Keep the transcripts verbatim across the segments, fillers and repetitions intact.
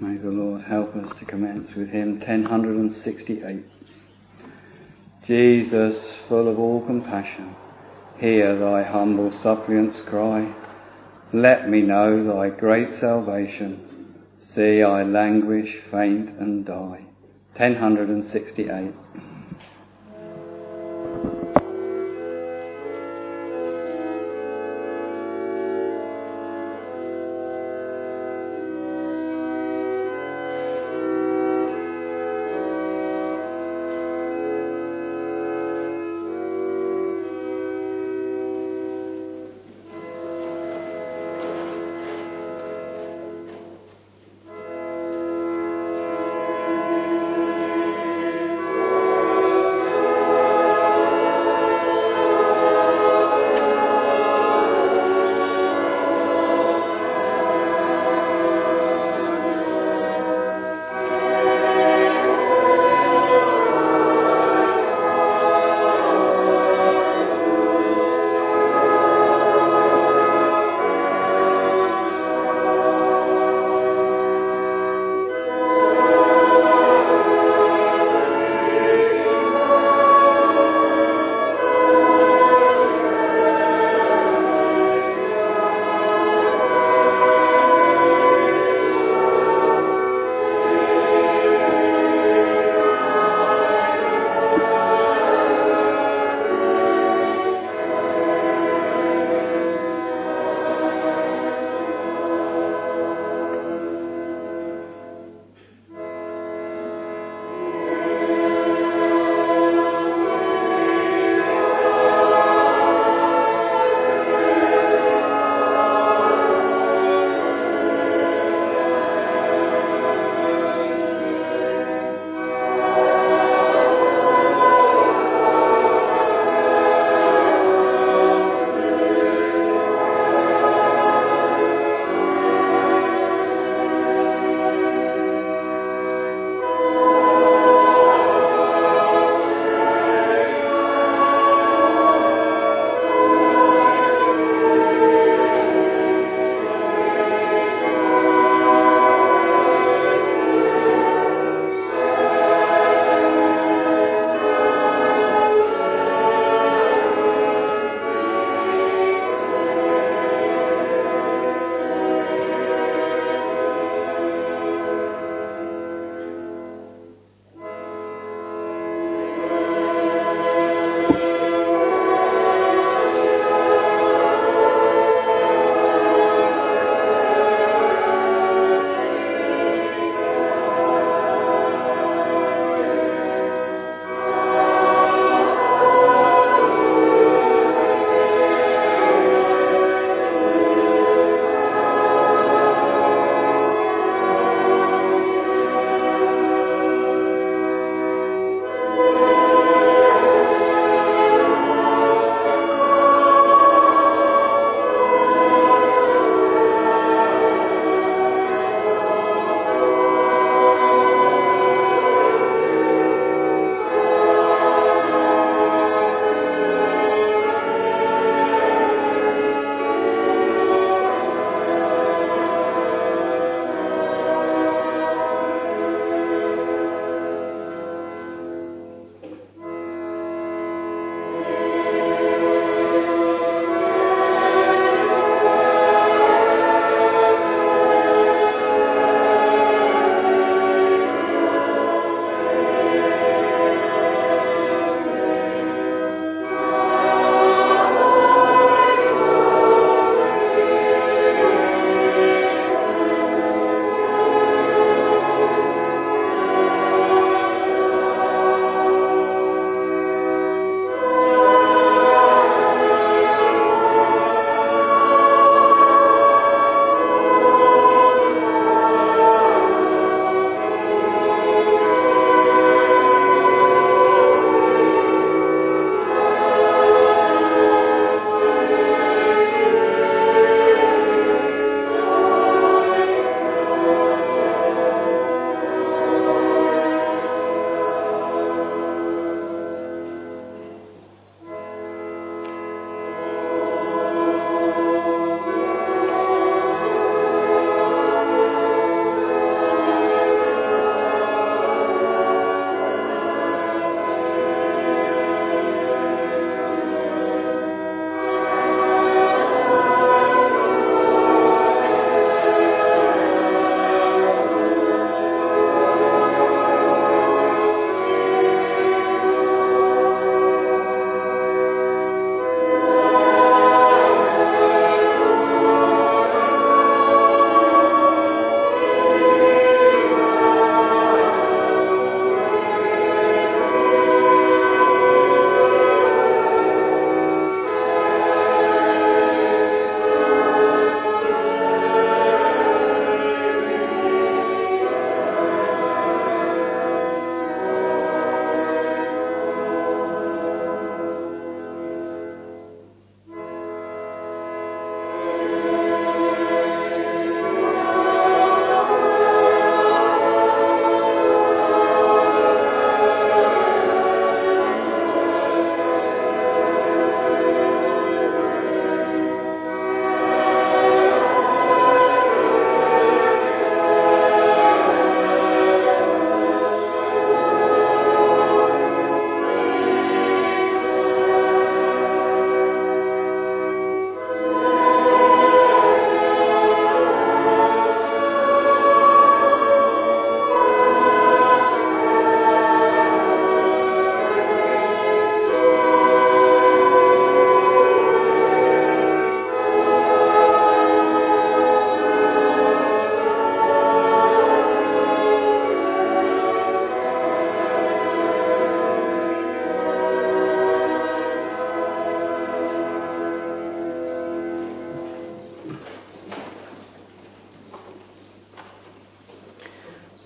May the Lord help us to commence with hymn ten sixty-eight. Jesus, full of all compassion, hear thy humble suppliant's cry. Let me know thy great salvation. See I languish, faint and die. ten sixty-eight. Amen.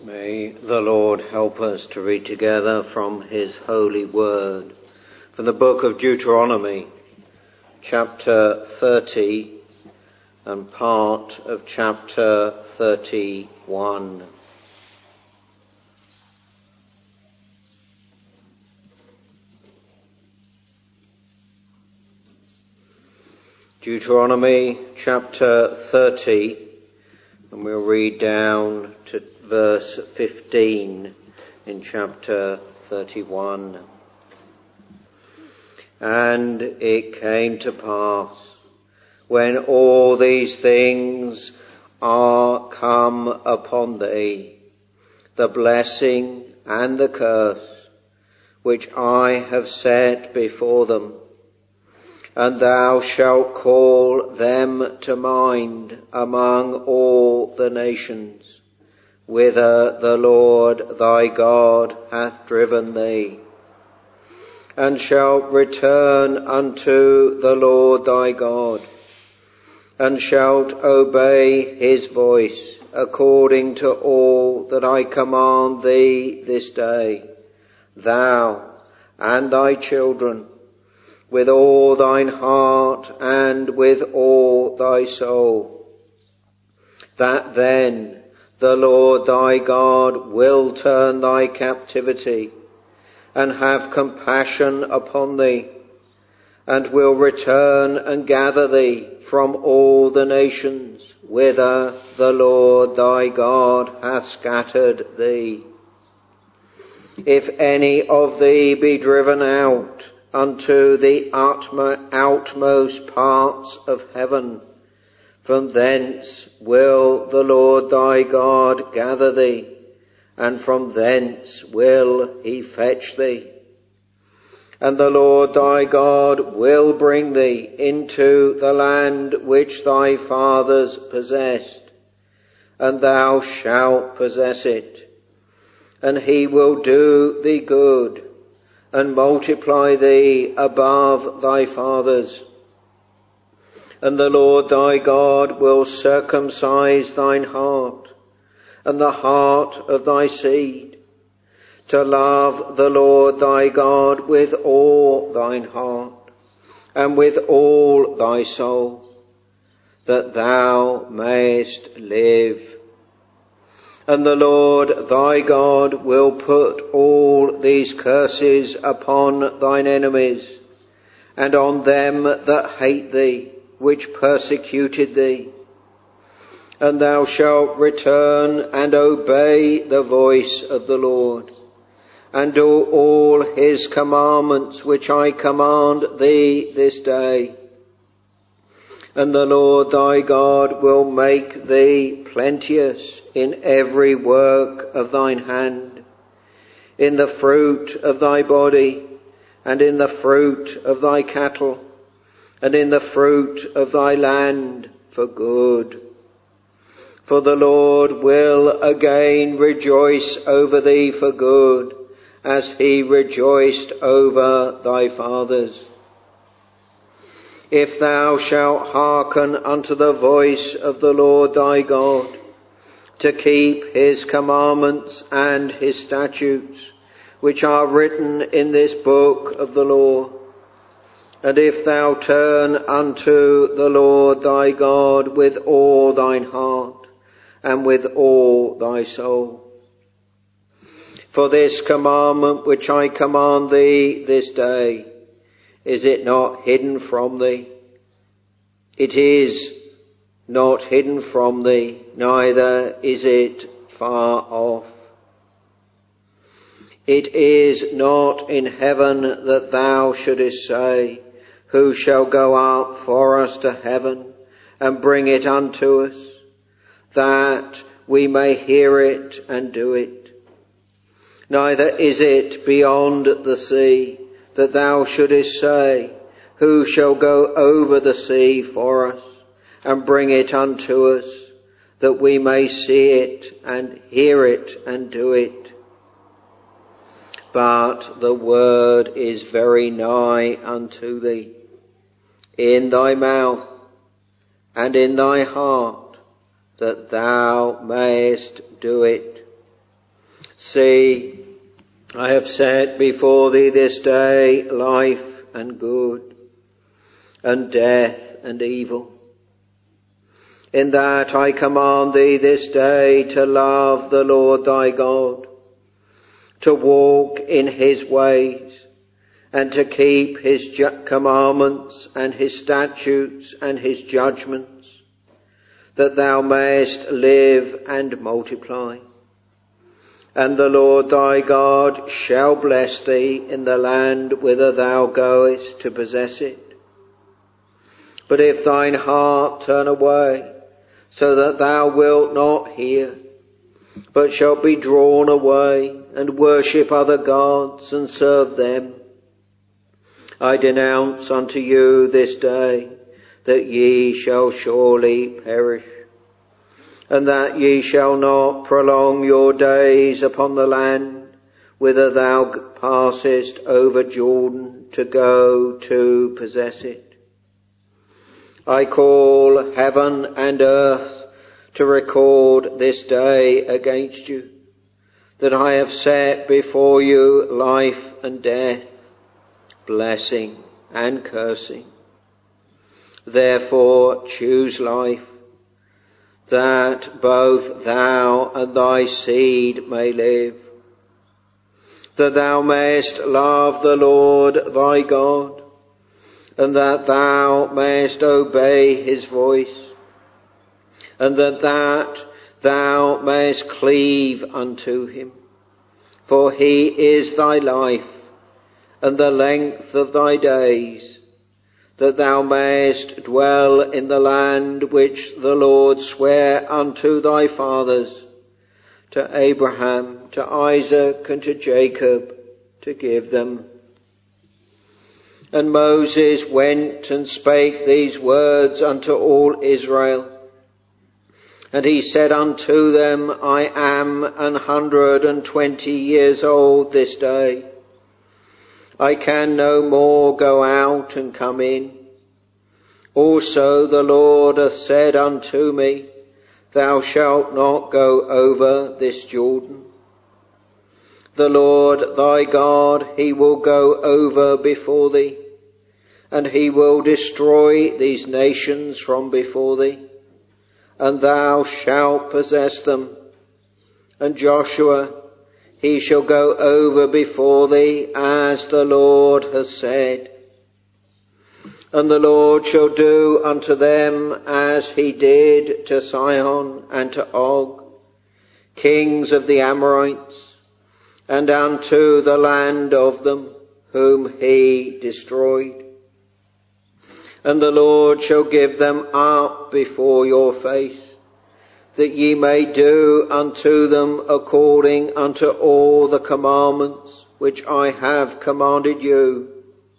May the Lord help us to read together from his holy word, from the book of Deuteronomy, chapter thirty and part of chapter thirty-one. Deuteronomy chapter thirty, and we'll read down to verse fifteen in chapter thirty-one. And it came to pass, when all these things are come upon thee, the blessing and the curse, which I have set before them, and thou shalt call them to mind among all the nations, whither the Lord thy God hath driven thee, and shalt return unto the Lord thy God, and shalt obey his voice according to all that I command thee this day, thou and thy children, with all thine heart and with all thy soul, that then the Lord thy God will turn thy captivity and have compassion upon thee, and will return and gather thee from all the nations whither the Lord thy God hath scattered thee. If any of thee be driven out unto the outmost parts of heaven, from thence will the Lord thy God gather thee, and from thence will he fetch thee. And the Lord thy God will bring thee into the land which thy fathers possessed, and thou shalt possess it. And he will do thee good, and multiply thee above thy fathers. And the Lord thy God will circumcise thine heart, and the heart of thy seed, to love the Lord thy God with all thine heart, and with all thy soul, that thou mayest live. And the Lord thy God will put all these curses upon thine enemies, and on them that hate thee, which persecuted thee. And thou shalt return and obey the voice of the Lord, and do all his commandments which I command thee this day. And the Lord thy God will make thee plenteous in every work of thine hand, in the fruit of thy body, and in the fruit of thy cattle, and in the fruit of thy land for good. For the Lord will again rejoice over thee for good, as he rejoiced over thy fathers. If thou shalt hearken unto the voice of the Lord thy God, to keep his commandments and his statutes, which are written in this book of the law, and if thou turn unto the Lord thy God with all thine heart, and with all thy soul. For this commandment which I command thee this day, is it not hidden from thee? It is not hidden from thee, neither is it far off. It is not in heaven that thou shouldest say, who shall go up for us to heaven and bring it unto us, that we may hear it and do it. Neither is it beyond the sea that thou shouldest say, who shall go over the sea for us and bring it unto us, that we may see it and hear it and do it. But the word is very nigh unto thee, in thy mouth and in thy heart, that thou mayest do it. See, I have set before thee this day life and good, and death and evil. In that I command thee this day to love the Lord thy God, to walk in his ways, and to keep his ju- commandments and his statutes and his judgments, that thou mayest live and multiply. And the Lord thy God shall bless thee in the land whither thou goest to possess it. But if thine heart turn away, so that thou wilt not hear, but shalt be drawn away and worship other gods and serve them, I denounce unto you this day that ye shall surely perish, and that ye shall not prolong your days upon the land whither thou passest over Jordan to go to possess it. I call heaven and earth to record this day against you, that I have set before you life and death, blessing and cursing. Therefore choose life, that both thou and thy seed may live, that thou mayest love the Lord thy God, and that thou mayest obey his voice, and that that thou mayest cleave unto him. For he is thy life, and the length of thy days, that thou mayest dwell in the land which the Lord sware unto thy fathers, to Abraham, to Isaac, and to Jacob, to give them. And Moses went and spake these words unto all Israel. And he said unto them, I am an hundred and twenty years old this day. I can no more go out and come in. Also the Lord hath said unto me, Thou shalt not go over this Jordan. The Lord thy God, he will go over before thee, and he will destroy these nations from before thee, and thou shalt possess them. And Joshua, he shall go over before thee, as the Lord has said. And the Lord shall do unto them as he did to Sihon and to Og, kings of the Amorites, and unto the land of them, whom he destroyed. And the Lord shall give them up before your face, that ye may do unto them according unto all the commandments which I have commanded you.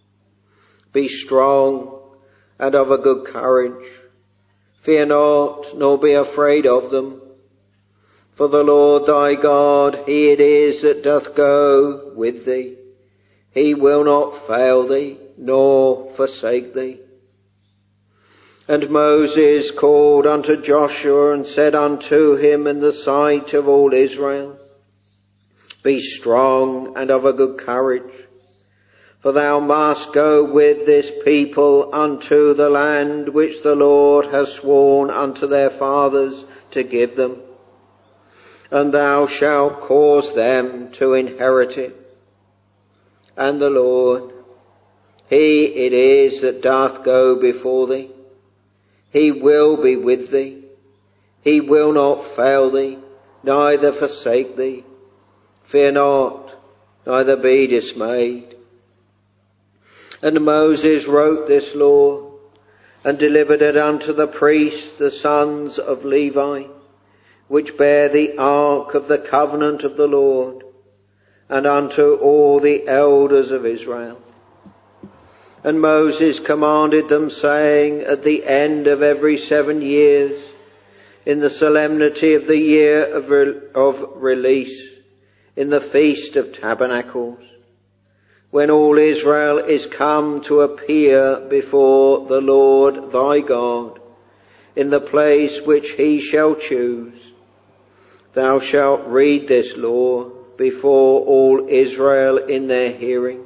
Be strong and of a good courage. Fear not, nor be afraid of them. For the Lord thy God, he it is that doth go with thee. He will not fail thee, nor forsake thee. And Moses called unto Joshua and said unto him in the sight of all Israel, Be strong and of a good courage, for thou must go with this people unto the land which the Lord has sworn unto their fathers to give them, and thou shalt cause them to inherit it. And the Lord, he it is that doth go before thee. He will be with thee. He will not fail thee, neither forsake thee. Fear not, neither be dismayed. And Moses wrote this law, and delivered it unto the priests, the sons of Levi, which bear the ark of the covenant of the Lord, and unto all the elders of Israel. And Moses commanded them, saying, At the end of every seven years, in the solemnity of the year of, re- of release, in the feast of tabernacles, when all Israel is come to appear before the Lord thy God, in the place which he shall choose, thou shalt read this law before all Israel in their hearing.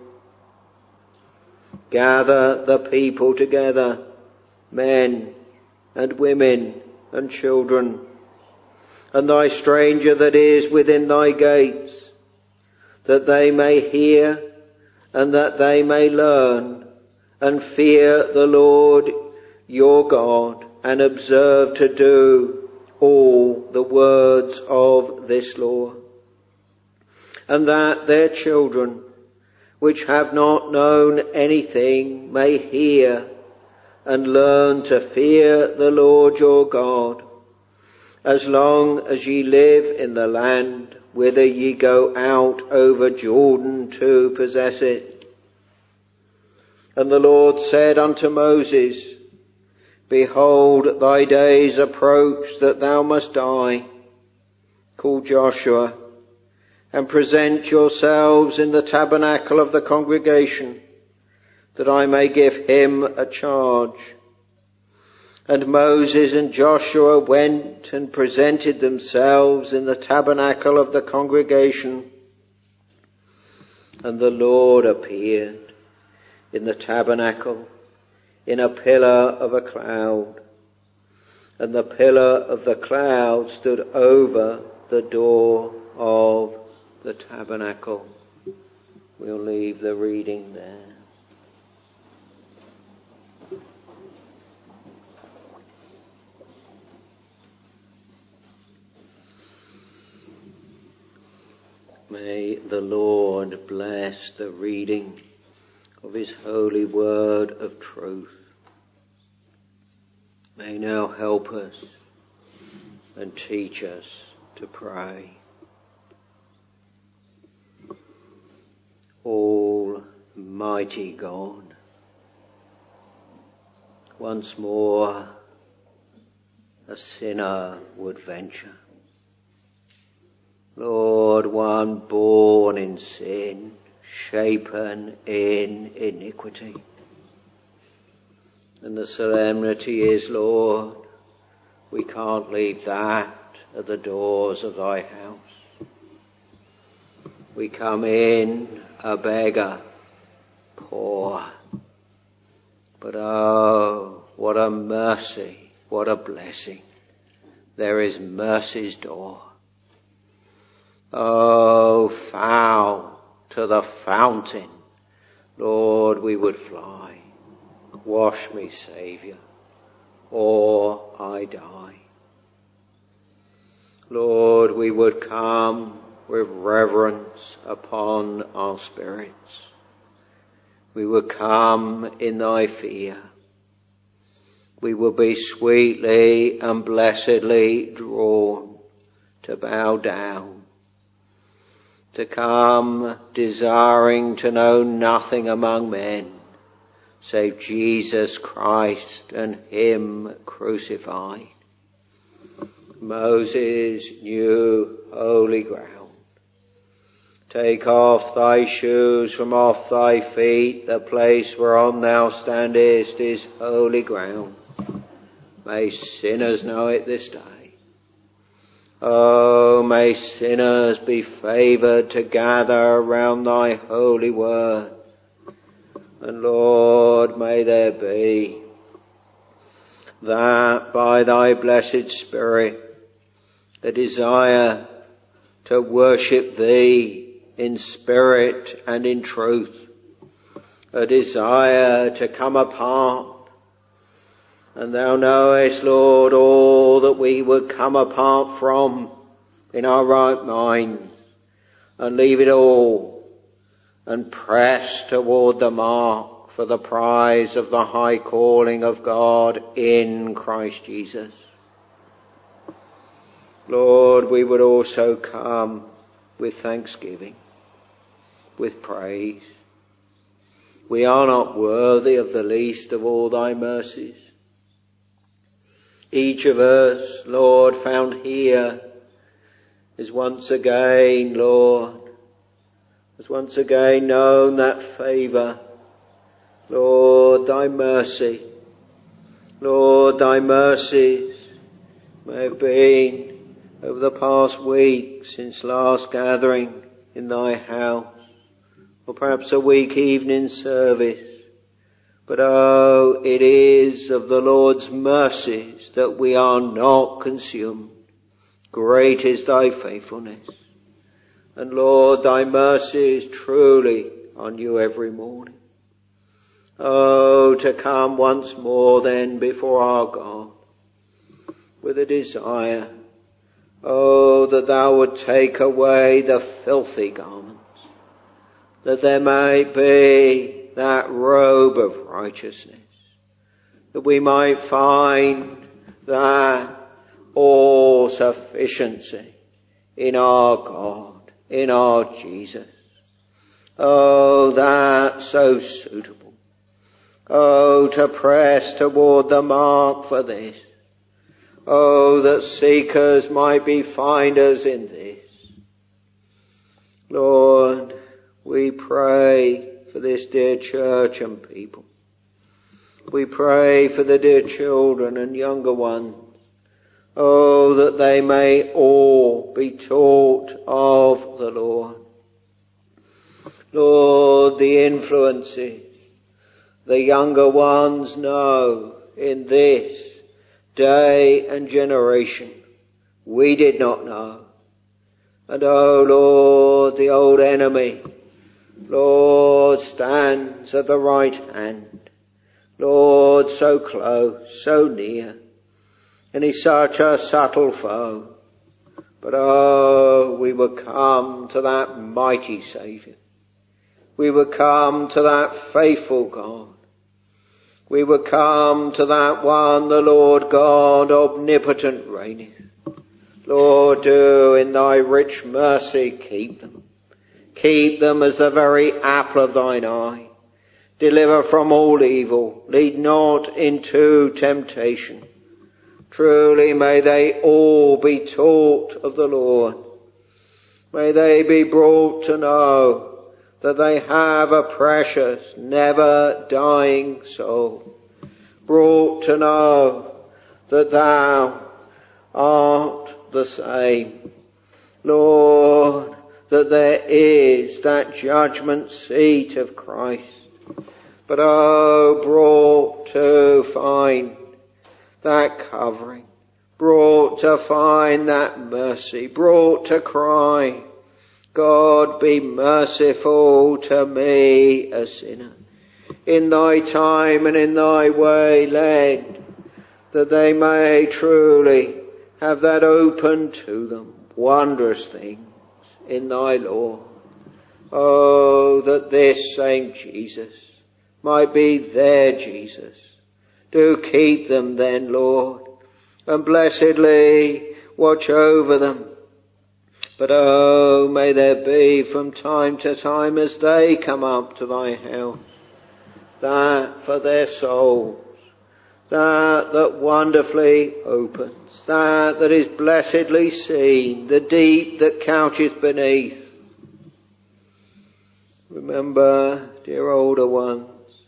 Gather the people together, men and women and children, and thy stranger that is within thy gates, that they may hear and that they may learn and fear the Lord your God and observe to do all the words of this law, and that their children, which have not known anything, may hear and learn to fear the Lord your God, as long as ye live in the land whither ye go out over Jordan to possess it. And the Lord said unto Moses, Behold, thy days approach that thou must die. Call Joshua, and present yourselves in the tabernacle of the congregation, that I may give him a charge. And Moses and Joshua went and presented themselves in the tabernacle of the congregation. And the Lord appeared in the tabernacle in a pillar of a cloud. And the pillar of the cloud stood over the door of the tabernacle. We'll leave the reading there. May the Lord bless the reading of his holy word of truth. May now help us and teach us to pray. Almighty God, once more a sinner would venture. Lord, one born in sin, shapen in iniquity. And the solemnity is, Lord, we can't leave that at the doors of thy house. We come in a beggar, poor. But oh, what a mercy, what a blessing. There is mercy's door. Oh, foul to the fountain, Lord, we would fly. Wash me, Saviour, or I die. Lord, we would come with reverence upon our spirits. We would come in thy fear. We would be sweetly and blessedly drawn to bow down, to come desiring to know nothing among men save Jesus Christ and him crucified. Moses knew holy ground. Take off thy shoes from off thy feet. The place whereon thou standest is holy ground. May sinners know it this day. Oh, may sinners be favoured to gather around thy holy word. And Lord, may there be that by thy blessed Spirit a desire to worship thee in spirit and in truth, a desire to come apart. And thou knowest, Lord, all that we would come apart from in our right mind, and leave it all and press toward the mark for the prize of the high calling of God in Christ Jesus. Lord, we would also come with thanksgiving, with praise. We are not worthy of the least of all thy mercies. Each of us, Lord, found here is once again, Lord, has once again known that favour. Lord, thy mercy, Lord, thy mercies may have been over the past week since last gathering in thy house, or perhaps a week evening service. But oh, it is of the Lord's mercies that we are not consumed. Great is thy faithfulness. And Lord, thy mercy is truly on you every morning. Oh, to come once more then before our God with a desire, oh, that thou would take away the filthy garments, that there may be that robe of righteousness, that we might find that all sufficiency in our God, in our Jesus. Oh, that so suitable. Oh, to press toward the mark for this. Oh, that seekers might be finders in this. Lord, we pray for this dear church and people. We pray for the dear children and younger ones. Oh, that they may all be taught of the Lord. Lord, the influences the younger ones know in this day and generation we did not know. And oh Lord, the old enemy, Lord, stands at the right hand. Lord, so close, so near. And he's such a subtle foe. But oh, we would come to that mighty Saviour. We would come to that faithful God. We would come to that one, the Lord God omnipotent reigneth. Lord, do in thy rich mercy keep them. Keep them as the very apple of thine eye. Deliver from all evil. Lead not into temptation. Truly may they all be taught of the Lord. May they be brought to know that they have a precious, never dying soul. Brought to know that thou art the same. Lord, that there is that judgment seat of Christ. But oh, brought to find that covering, brought to find that mercy, brought to cry, God, be merciful to me, a sinner. In thy time and in thy way led, that they may truly have that open to them, wondrous things in thy law. Oh, that this same Jesus might be their Jesus. Do keep them then, Lord, and blessedly watch over them. But oh, may there be from time to time as they come up to thy house, that for their souls, that that wonderfully opens, that that is blessedly seen, the deep that coucheth beneath. Remember, dear older ones,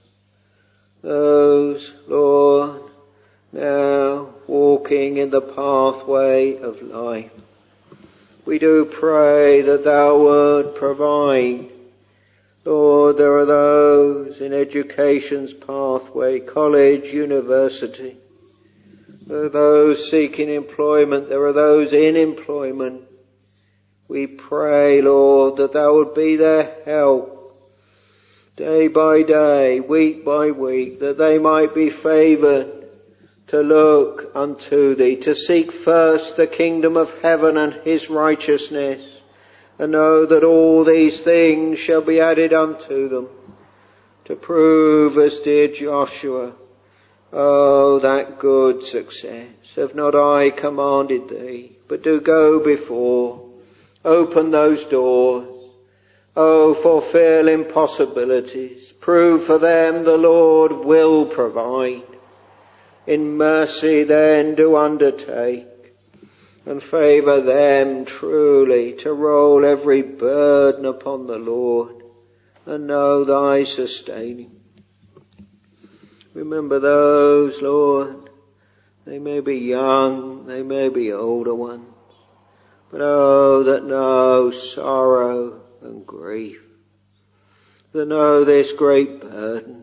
those, Lord, now walking in the pathway of life. We do pray that thou would provide. Lord, there are those in education's pathway, college, university. There are those seeking employment. There are those in employment. We pray, Lord, that thou would be their help day by day, week by week, that they might be favoured to look unto thee, to seek first the kingdom of heaven and his righteousness, and know that all these things shall be added unto them, to prove as dear Joshua, oh, that good success. Have not I commanded thee, but do go before, open those doors, oh, fulfill impossibilities, prove for them the Lord will provide. In mercy then do undertake, and favour them truly to roll every burden upon the Lord, and know thy sustaining. Remember those, Lord, they may be young, they may be older ones, but oh, that no sorrow and grief, that know this great burden.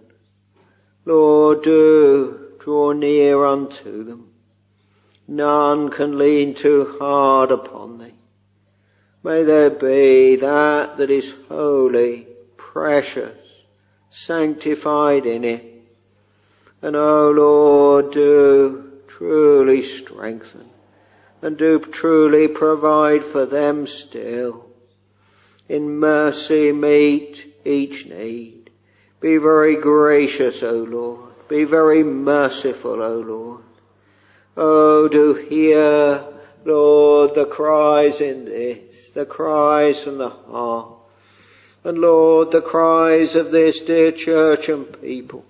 Lord, do draw near unto them. None can lean too hard upon thee. May there be that that is holy, precious, sanctified in it. And O Lord, do truly strengthen and do truly provide for them still. In mercy meet each need. Be very gracious, O Lord. Be very merciful, O Lord. Oh, do hear, Lord, the cries in this, the cries from the heart. And Lord, the cries of this dear church and people.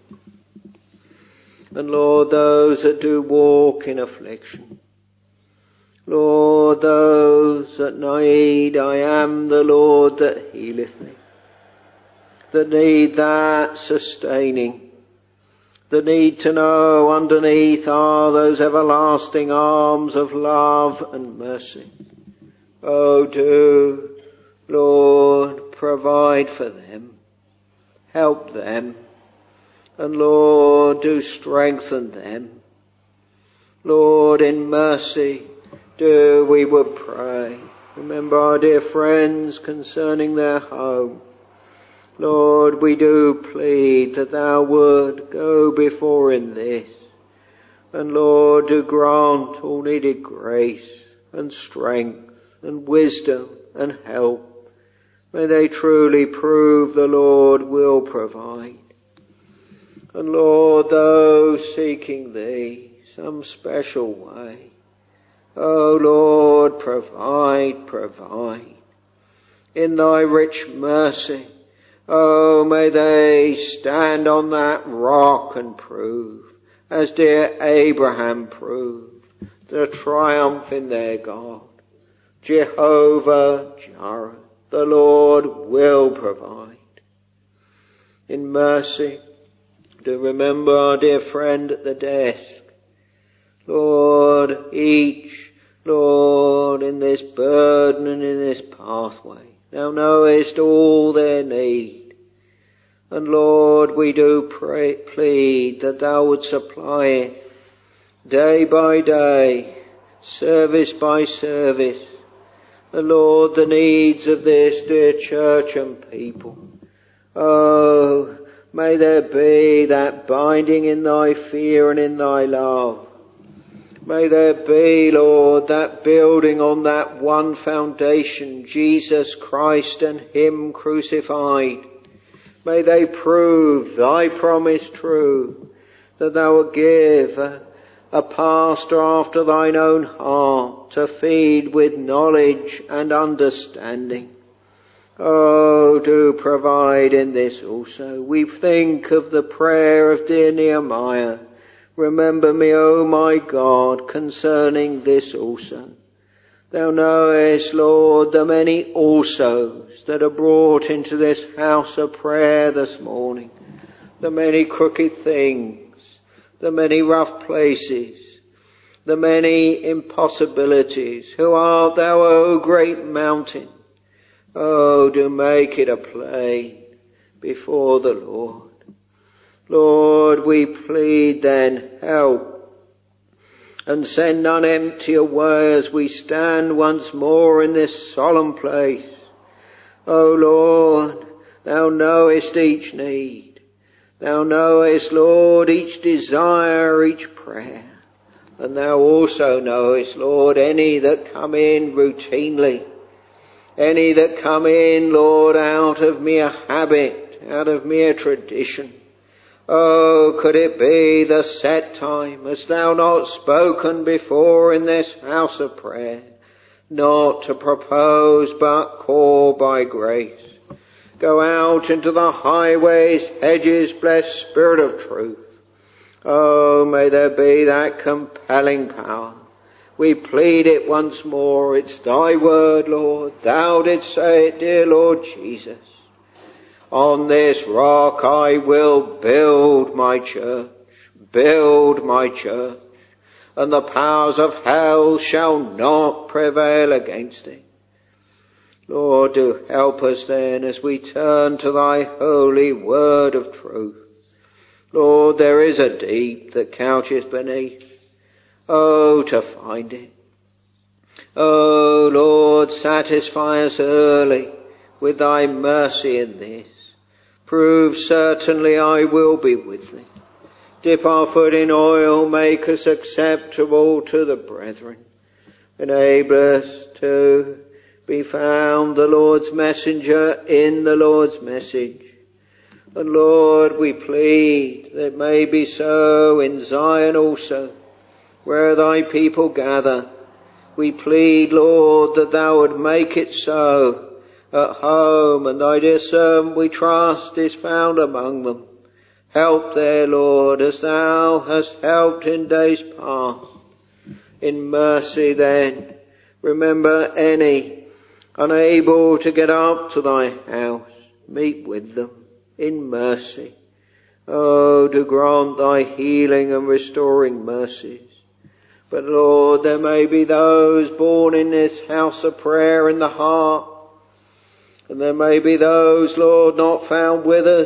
And Lord, those that do walk in affliction. Lord, those that need, I am the Lord that healeth thee. That need that sustaining. That need to know underneath are those everlasting arms of love and mercy. Oh, do, Lord, provide for them. Help them. And Lord, do strengthen them. Lord, in mercy, do we would pray. Remember our dear friends concerning their home. Lord, we do plead that thou would go before in this. And Lord, do grant all needed grace and strength and wisdom and help. May they truly prove the Lord will provide. And Lord, those seeking thee some special way, oh Lord, provide, provide. In thy rich mercy, oh, may they stand on that rock and prove, as dear Abraham proved, the triumph in their God. Jehovah Jireh, the Lord will provide. In mercy, do remember our dear friend at the desk. Lord, each, Lord, in this burden and in this pathway, thou knowest all their need. And Lord, we do pray, plead that thou would supply it day by day, service by service. And Lord, the needs of this dear church and people. Oh, may there be that binding in thy fear and in thy love. May there be, Lord, that building on that one foundation, Jesus Christ and him crucified. May they prove thy promise true, that thou wilt give a, a pastor after thine own heart to feed with knowledge and understanding. Oh, do provide in this also. We think of the prayer of dear Nehemiah. Remember me, O my God, concerning this also. Thou knowest, Lord, the many alsos that are brought into this house of prayer this morning. The many crooked things, the many rough places, the many impossibilities. Who art thou, O great mountain? Oh, do make it a plain before the Lord. Lord, we plead then, help, and send none empty away as we stand once more in this solemn place. O Lord, thou knowest each need. Thou knowest, Lord, each desire, each prayer. And thou also knowest, Lord, any that come in routinely, any that come in, Lord, out of mere habit, out of mere tradition. Oh, could it be the set time, hast thou not spoken before in this house of prayer, not to propose but call by grace. Go out into the highways, hedges, blessed Spirit of truth. Oh, may there be that compelling power. We plead it once more. It's thy word, Lord. Thou didst say it, dear Lord Jesus. On this rock I will build my church, build my church, and the powers of hell shall not prevail against it. Lord, do help us then as we turn to thy holy word of truth. Lord, there is a deep that coucheth beneath. Oh, to find it. Oh, Lord, satisfy us early with thy mercy in this. Prove certainly I will be with thee. Dip our foot in oil, make us acceptable to the brethren. Enable us to be found the Lord's messenger in the Lord's message. And Lord, we plead that it may be so in Zion also, where thy people gather. We plead, Lord, that thou would make it so at home, and thy dear servant, we trust, is found among them. Help there, Lord, as thou hast helped in days past. In mercy then, remember any unable to get up to thy house. Meet with them in mercy. Oh, to grant thy healing and restoring mercies. But Lord, there may be those born in this house of prayer in the heart, and there may be those, Lord, not found with us.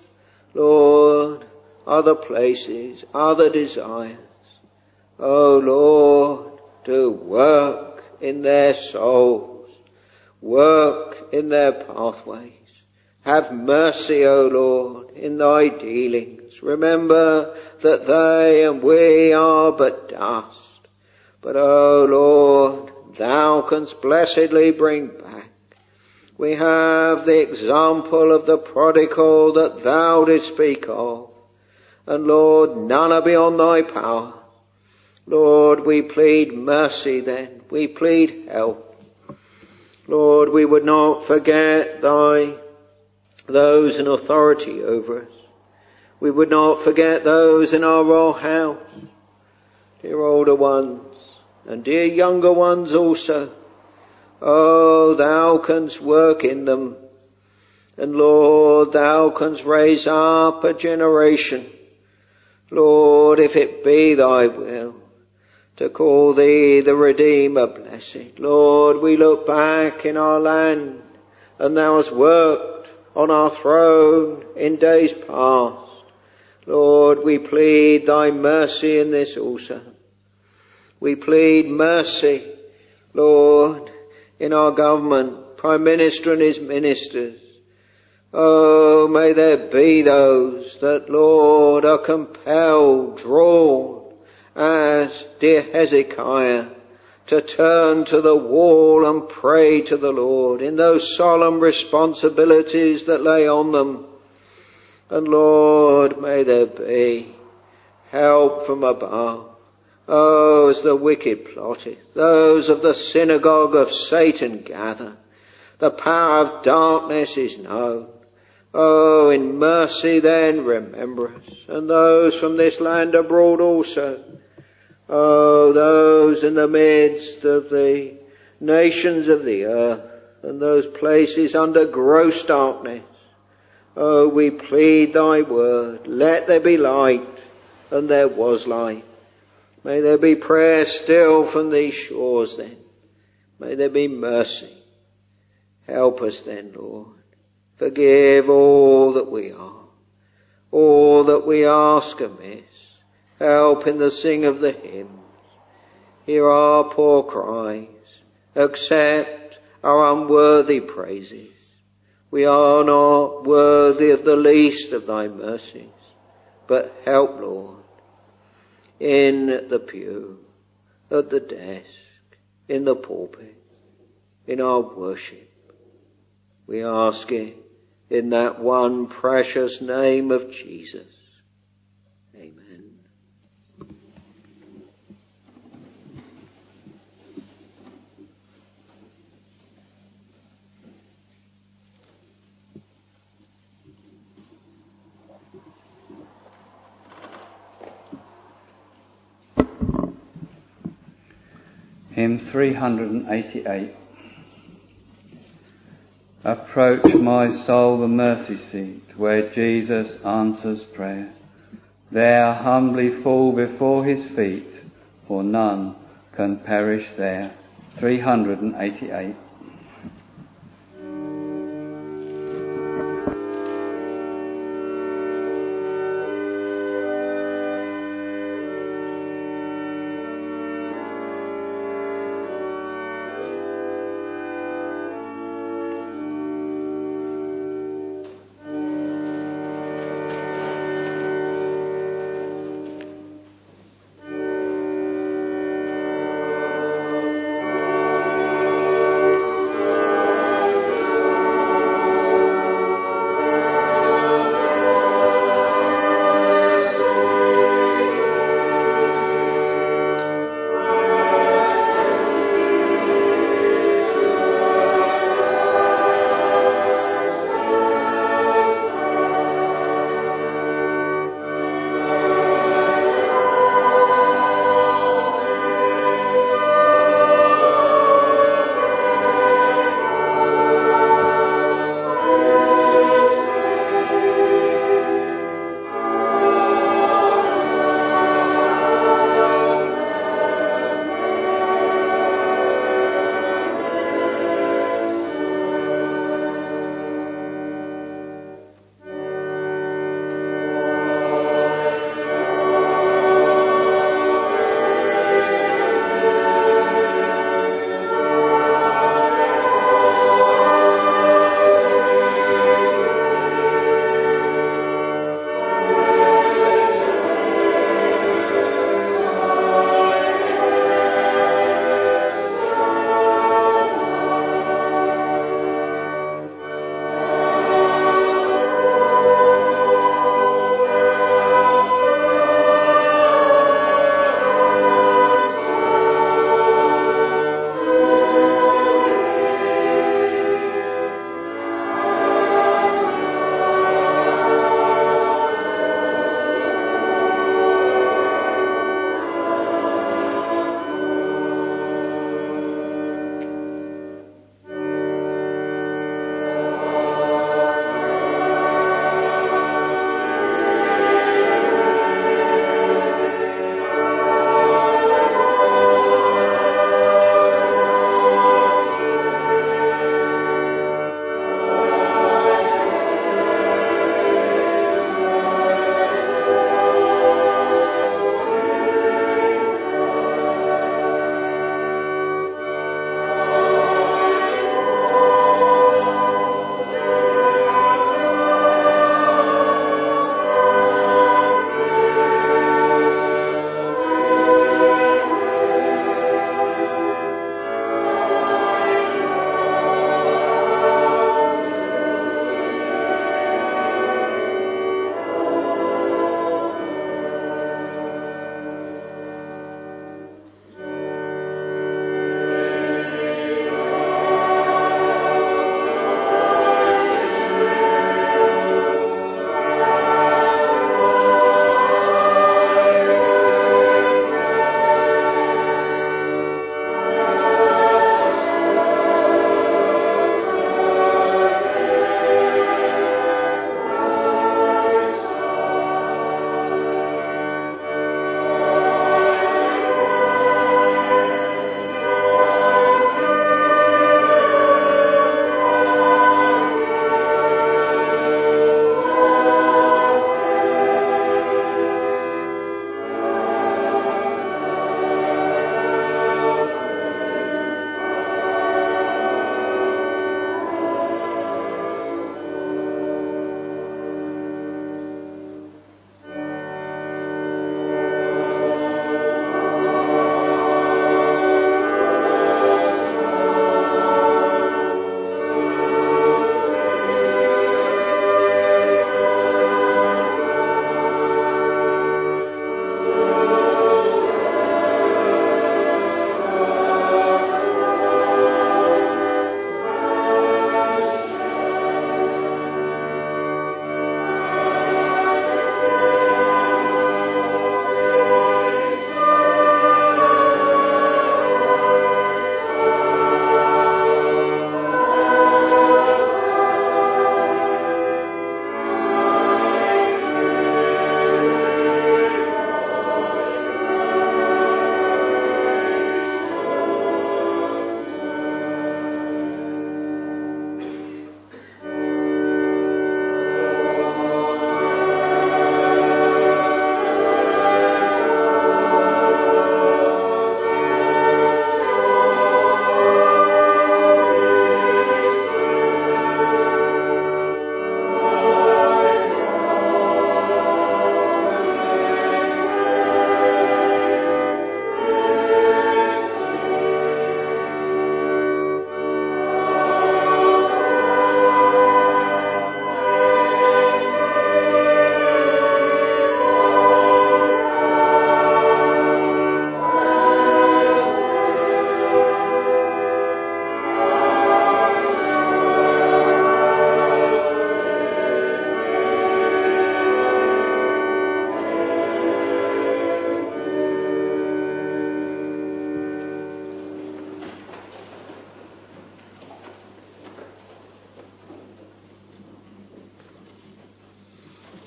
Lord, other places, other desires. Oh Lord, do work in their souls, work in their pathways. Have mercy, O Lord, in thy dealings. Remember that they and we are but dust. But, O Lord, thou canst blessedly bring back. We have the example of the prodigal that thou didst speak of. And Lord, none are beyond thy power. Lord, we plead mercy then. We plead help. Lord, we would not forget thy, those in authority over us. We would not forget those in our royal house. Dear older ones and dear younger ones also. Oh, thou canst work in them. And Lord, thou canst raise up a generation. Lord, if it be thy will, to call thee the Redeemer blessed. Lord, we look back in our land, and thou hast worked on our throne in days past. Lord, we plead thy mercy in this also. We plead mercy, Lord, in our government, Prime Minister and his ministers. Oh, may there be those that, Lord, are compelled, drawn, as dear Hezekiah, to turn to the wall and pray to the Lord in those solemn responsibilities that lay on them. And Lord, may there be help from above. Oh, as the wicked plotteth, those of the synagogue of Satan gather, the power of darkness is known. Oh, in mercy then remember us, and those from this land abroad also. Oh, those in the midst of the nations of the earth, and those places under gross darkness. Oh, we plead thy word. Let there be light, and there was light. May there be prayer still from these shores then. May there be mercy. Help us then, Lord. Forgive all that we are, all that we ask amiss. Help in the sing of the hymns. Hear our poor cries. Accept our unworthy praises. We are not worthy of the least of thy mercies, but help, Lord, in the pew, at the desk, in the pulpit, in our worship. We ask it in that one precious name of Jesus. Amen. Hymn three eighty-eight. Approach, my soul, the mercy seat, where Jesus answers prayer. There humbly fall before his feet, for none can perish there. three eighty-eight.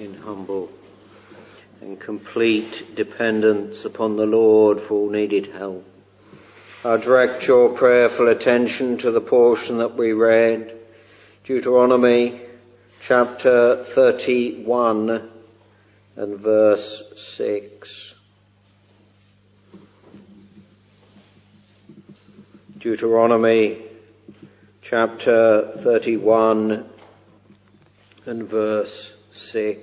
in humble and complete dependence upon the Lord for all needed help. I direct your prayerful attention to the portion that we read, Deuteronomy chapter thirty-one and verse six. Deuteronomy chapter thirty-one and verse six.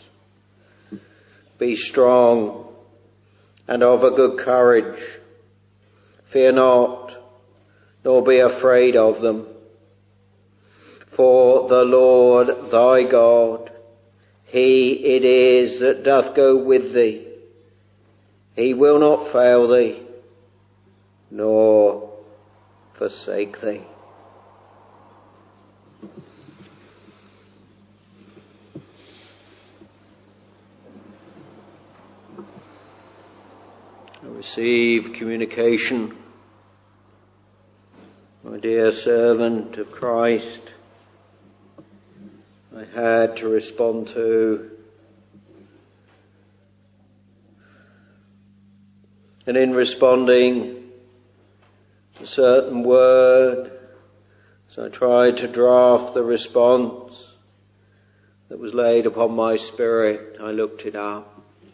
Be strong and of a good courage. Fear not, nor be afraid of them. For the Lord thy God, he it is that doth go with thee. He will not fail thee, nor forsake thee. I receive communication, my dear servant of Christ. I had to respond to, and in responding to a certain word, as I tried to draft the response that was laid upon my spirit, I looked it up.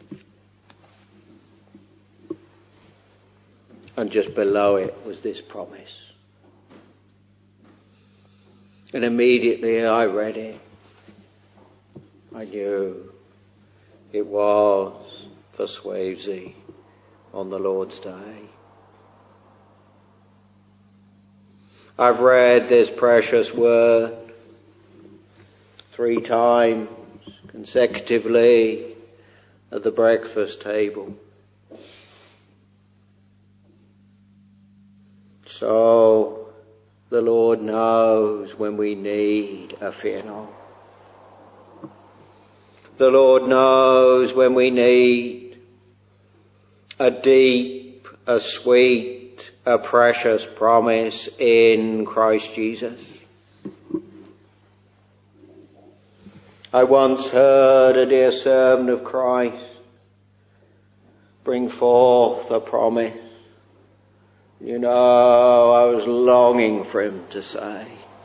And just below it was this promise. And immediately I read it. I knew it was for Swavesey on the Lord's Day. I've read this precious word three times consecutively at the breakfast table. So the Lord knows when we need a fear not. The Lord knows when we need a deep, a sweet, a precious promise in Christ Jesus. I once heard a dear servant of Christ bring forth a promise. You know, I was longing for him to say,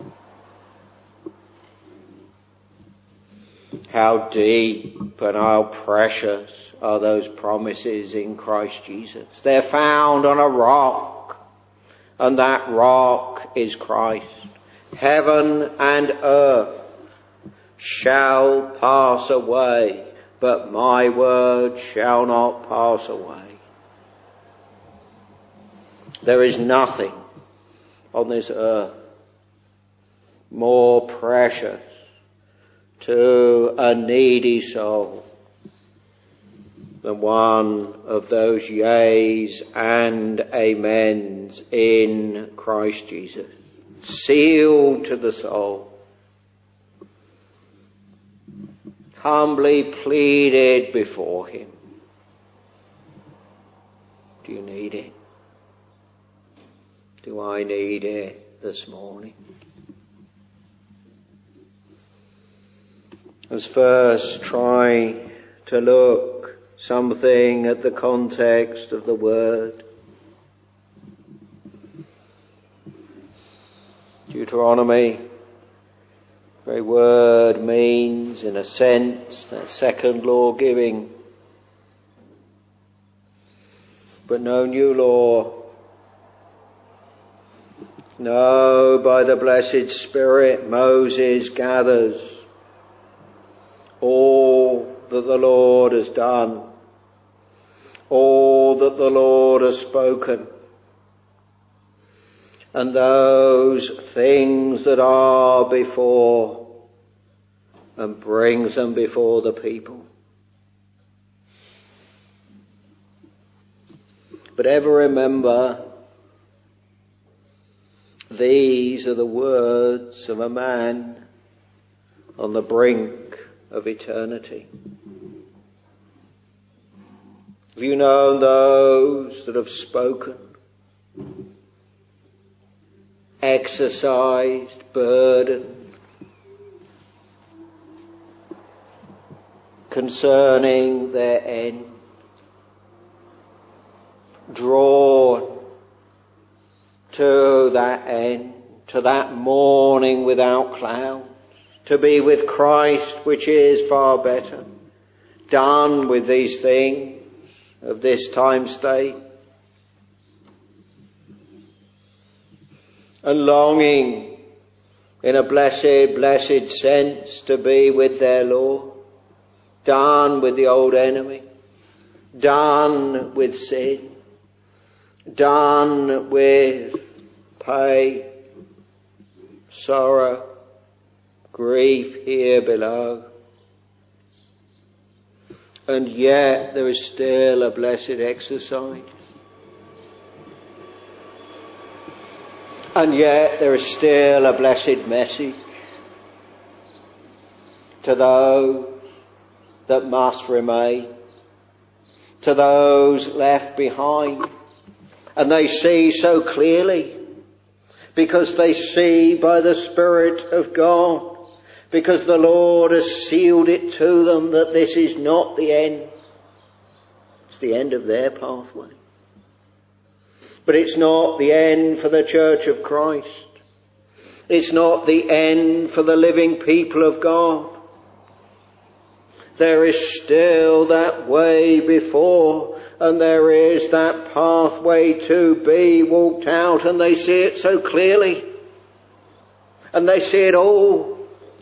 how deep and how precious are those promises in Christ Jesus. They're found on a rock, and that rock is Christ. Heaven and earth shall pass away, but my word shall not pass away. There is nothing on this earth more precious to a needy soul than one of those yeas and amens in Christ Jesus, sealed to the soul, humbly pleaded before him. Do you need it? Do I need it this morning? Let's first try to look something at the context of the word. Deuteronomy, the very word means, in a sense, that second law giving, but no new law. No, by the blessed Spirit, Moses gathers all that the Lord has done, all that the Lord has spoken, and those things that are before, and brings them before the people. But ever remember, these are the words of a man on the brink of eternity. Have you known those that have spoken, exercised, burdened, concerning their end. Drawn to that end, to that morning without clouds, to be with Christ, which is far better. Done with these things of this time state, and longing in a blessed, blessed sense to be with their Lord. Done with the old enemy, done with sin, done with pain, sorrow, grief here below. And yet there is still a blessed exercise. And yet there is still a blessed message to those that must remain, to those left behind. And they see so clearly, because they see by the Spirit of God, because the Lord has sealed it to them that this is not the end. It's the end of their pathway. But it's not the end for the Church of Christ. It's not the end for the living people of God. There is still that way before, and there is that pathway to be walked out, and they see it so clearly. And they see it all.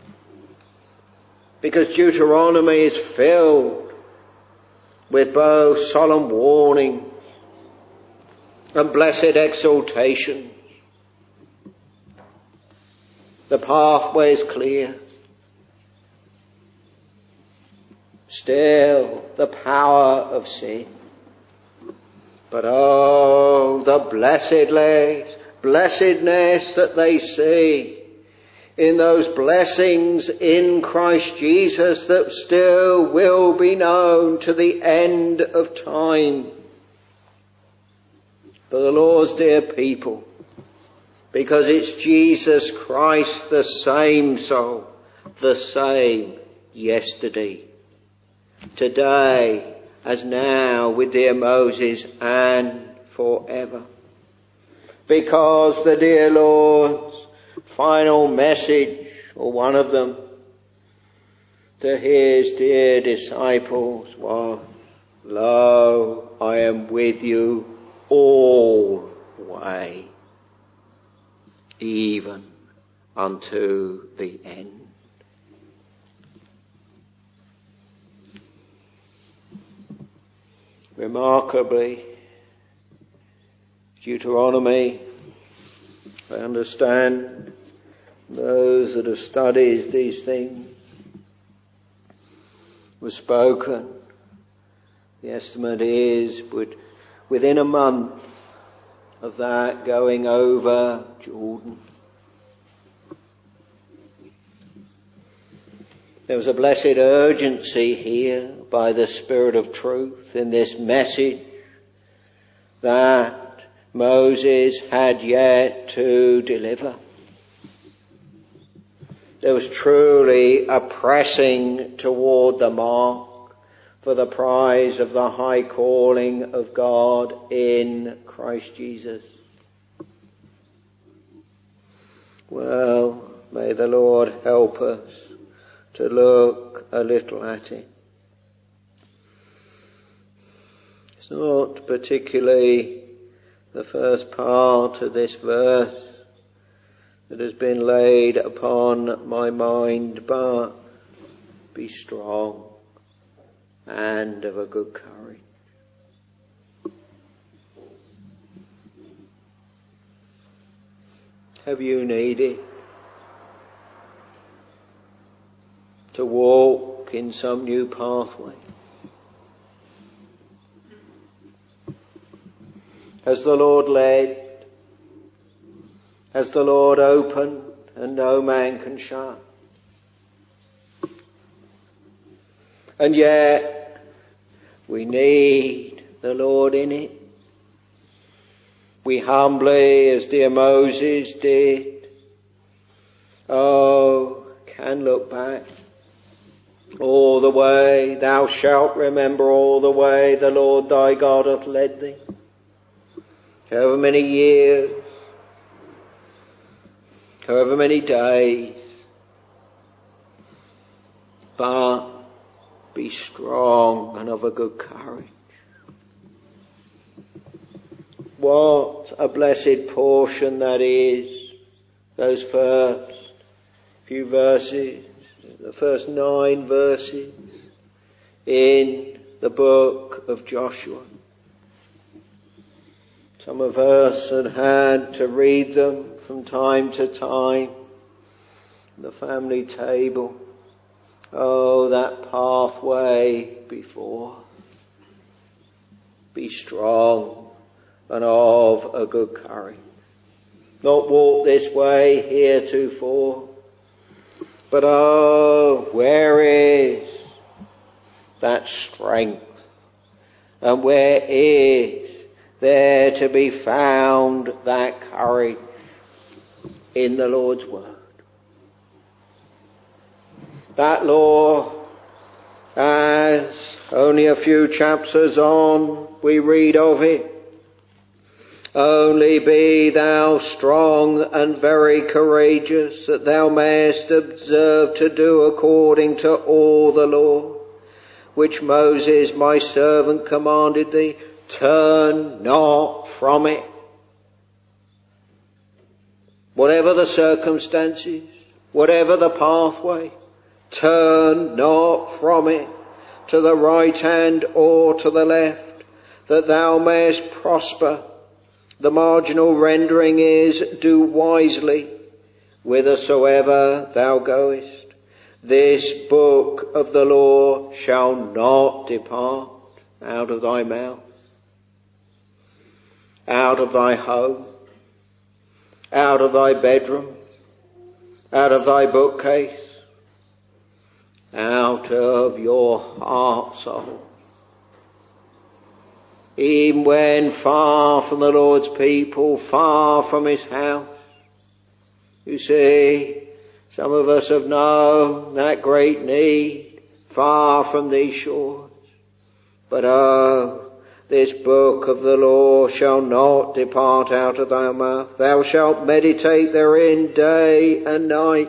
Because Deuteronomy is filled with both solemn warnings and blessed exhortations. The pathway is clear. Still the power of sin. But oh, the blessedness, blessedness that they see in those blessings in Christ Jesus that still will be known to the end of time. For the Lord's dear people, because it's Jesus Christ, the same soul, the same yesterday, today, as now with dear Moses, and forever. Because the dear Lord's final message, or one of them, to his dear disciples was, Lo, I am with you always, even unto the end. Remarkably, Deuteronomy, I understand those that have studied these things, was spoken. The estimate is would, within a month of that going over Jordan. There was a blessed urgency here by the Spirit of truth in this message that Moses had yet to deliver. There was truly a pressing toward the mark for the prize of the high calling of God in Christ Jesus. Well, may the Lord help us to look a little at it. It's not particularly the first part of this verse that has been laid upon my mind, but be strong and of a good courage. Have you needed to walk in some new pathway? Has the Lord led? Has the Lord opened and no man can shut? And yet we need the Lord in it. We humbly, as dear Moses did, oh, can look back all the way, thou shalt remember all the way the Lord thy God hath led thee. However many years, however many days, but be strong and of a good courage. What a blessed portion that is, those first few verses, the first nine verses in the book of Joshua. Some of us had had to read them from time to time, the family table. Oh, that pathway before. Be strong and of a good courage. Not walk this way heretofore, but oh, where is that strength? And where is there to be found that courage? In the Lord's word. That law, as only a few chapters on we read of it, only be thou strong and very courageous, that thou mayest observe to do according to all the law, which Moses my servant commanded thee. Turn not from it. Whatever the circumstances, whatever the pathway, turn not from it, to the right hand or to the left, that thou mayest prosper. The marginal rendering is, do wisely, whithersoever thou goest. This book of the law shall not depart out of thy mouth, out of thy home, out of thy bedroom, out of thy bookcase, out of your heart, soul. Even when far from the Lord's people, far from his house. You see, some of us have known that great need, far from these shores. But oh, this book of the law shall not depart out of thy mouth. Thou shalt meditate therein day and night.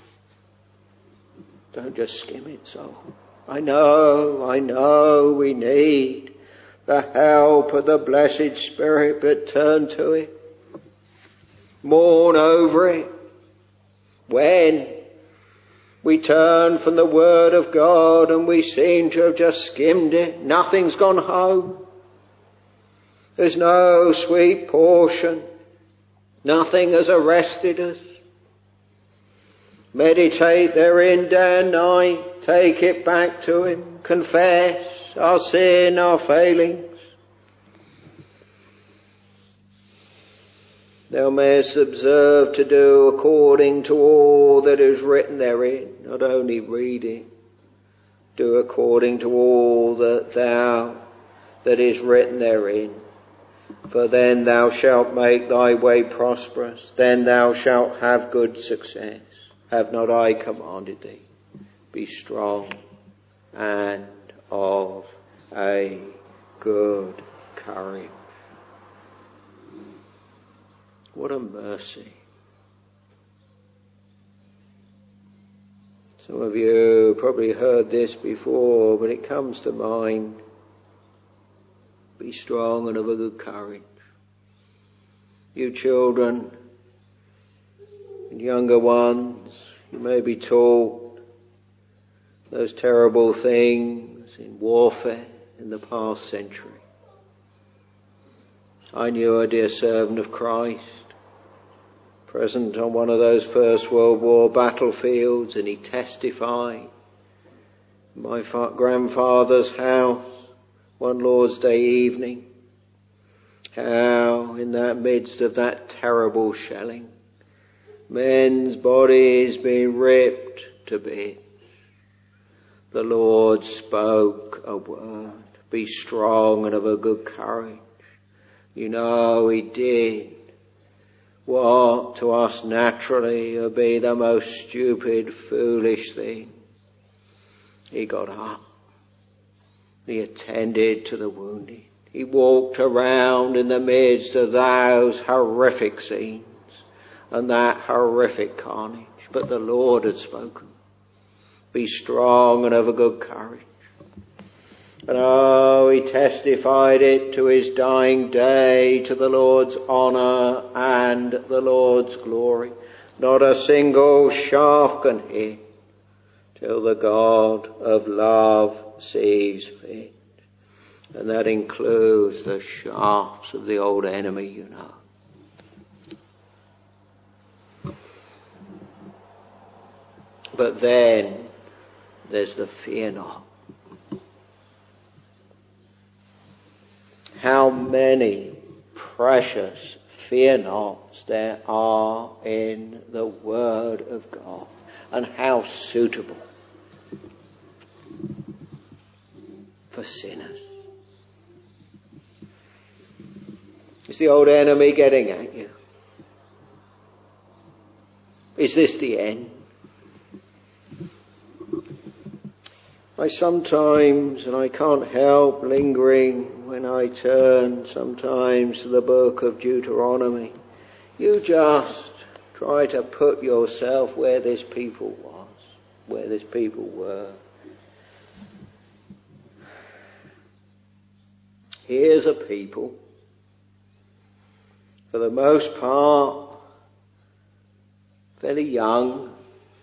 Don't just skim it, soul. I know, I know we need the help of the blessed Spirit, but turn to it. Mourn over it. When we turn from the Word of God and we seem to have just skimmed it, nothing's gone home. There's no sweet portion. Nothing has arrested us. Meditate therein day and night. Take it back to him. Confess our sin, our failings. Thou mayest observe to do according to all that is written therein. Not only read it, do according to all that thou, that is written therein. For then thou shalt make thy way prosperous. Then thou shalt have good success. Have not I commanded thee? Be strong and of a good courage. What a mercy. Some of you probably heard this before, but it comes to mind. Be strong and of a good courage. You children and younger ones, you may be taught those terrible things in warfare in the past century. I knew a dear servant of Christ, present on one of those First World War battlefields, and he testified in my fa- grandfather's house one Lord's Day evening, how in that midst of that terrible shelling, men's bodies being ripped to bits, the Lord spoke a word. Be strong and of a good courage. You know he did what to us naturally would be the most stupid, foolish thing. he got up. He attended to the wounded. He walked around in the midst of those horrific scenes and that horrific carnage. But the Lord had spoken. Be strong and of a good courage. And oh, he testified it to his dying day, to the Lord's honour and the Lord's glory. Not a single shaft can hit till the God of love sees fit. And that includes the shafts of the old enemy, you know. But then there's the fear not. How many precious fear nots there are in the Word of God, and how suitable for sinners. Is the old enemy getting at you? Is this the end? I sometimes, and I can't help lingering when I turn sometimes to the book of Deuteronomy, you just try to put yourself where this people was, where this people were. Here's a people, for the most part, fairly young,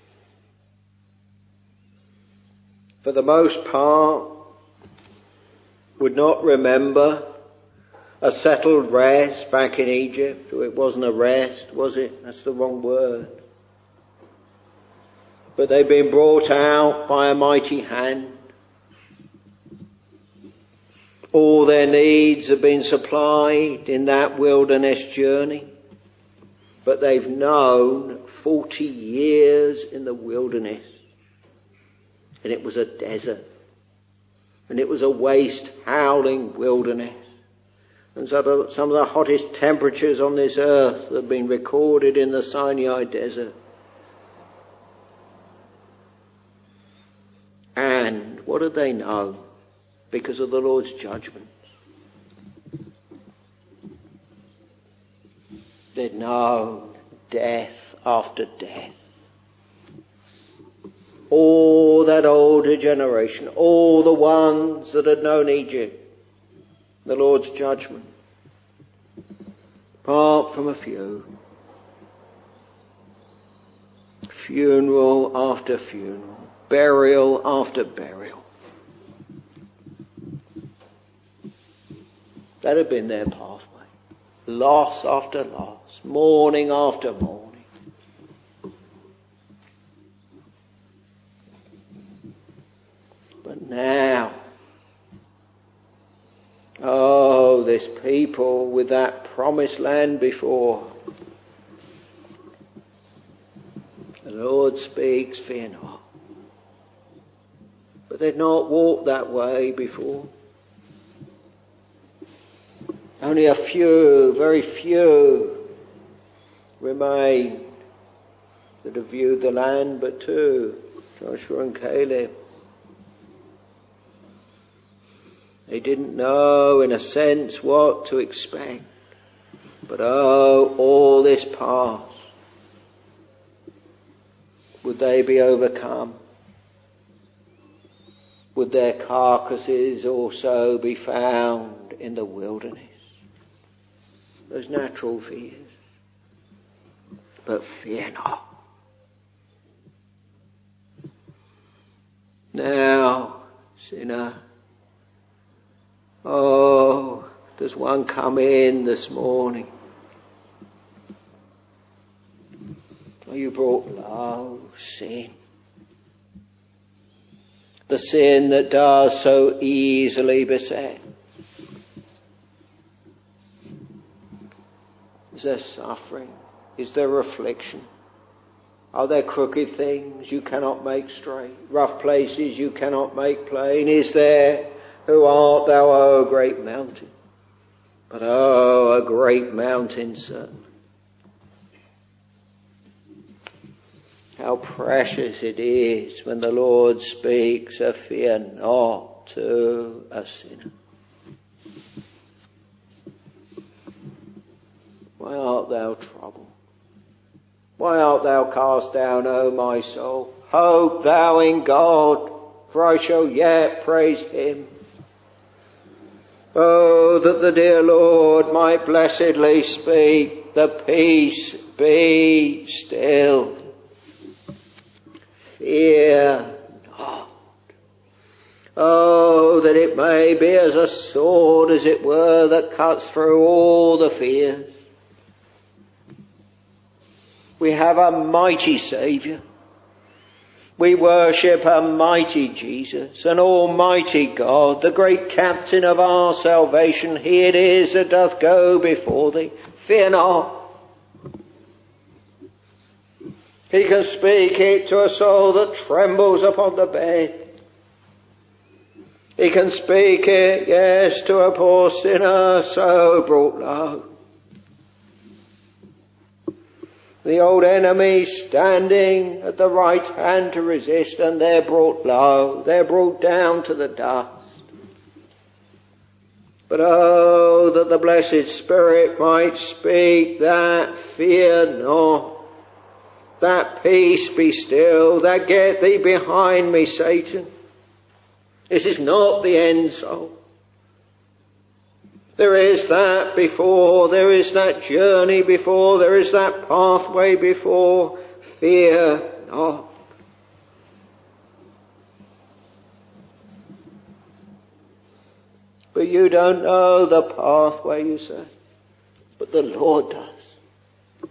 for the most part, would not remember a settled rest back in Egypt. It wasn't a rest, was it? That's the wrong word. But they've been brought out by a mighty hand. All their needs have been supplied in that wilderness journey. But they've known forty years in the wilderness. And it was a desert. And it was a waste, howling wilderness. And so some of the hottest temperatures on this earth have been recorded in the Sinai desert. And what did they know? Because of the Lord's judgments. They'd known death after death. All that older generation, all the ones that had known Egypt, the Lord's judgment, apart from a few. Funeral after funeral, burial after burial. That had been their pathway. Loss after loss, mourning after mourning. But now, oh, this people with that promised land before. The Lord speaks, fear not. But they'd not walked that way before. Only a few, very few, remain that have viewed the land, but two, Joshua and Caleb. They didn't know, in a sense, what to expect. But oh, all this past, would they be overcome? Would their carcasses also be found in the wilderness? Those natural fears. But fear not. Now, sinner, oh, does one come in this morning? Are you brought low, sin? The sin that does so easily beset. Is there suffering? Is there affliction? Are there crooked things you cannot make straight? Rough places you cannot make plain? Is there, who art thou, O great mountain? But oh, a great mountain, certainly. How precious it is when the Lord speaks a fear not to a sinner. Why art thou troubled? Why art thou cast down, O my soul? Hope thou in God, for I shall yet praise him. Oh, that the dear Lord might blessedly speak, the peace be still. Fear not. Oh, that it may be as a sword, as it were, that cuts through all the fears. We have a mighty Saviour. We worship a mighty Jesus, an almighty God, the great captain of our salvation. He it is that doth go before thee. Fear not. He can speak it to a soul that trembles upon the bed. He can speak it, yes, to a poor sinner so brought low. The old enemy standing at the right hand to resist, and they're brought low, they're brought down to the dust. But oh, that the blessed Spirit might speak that fear not, that peace be still, that get thee behind me, Satan. This is not the end, soul. There is that before, there is that journey before, there is that pathway before. Fear not. But you don't know the pathway, you say. But the Lord does.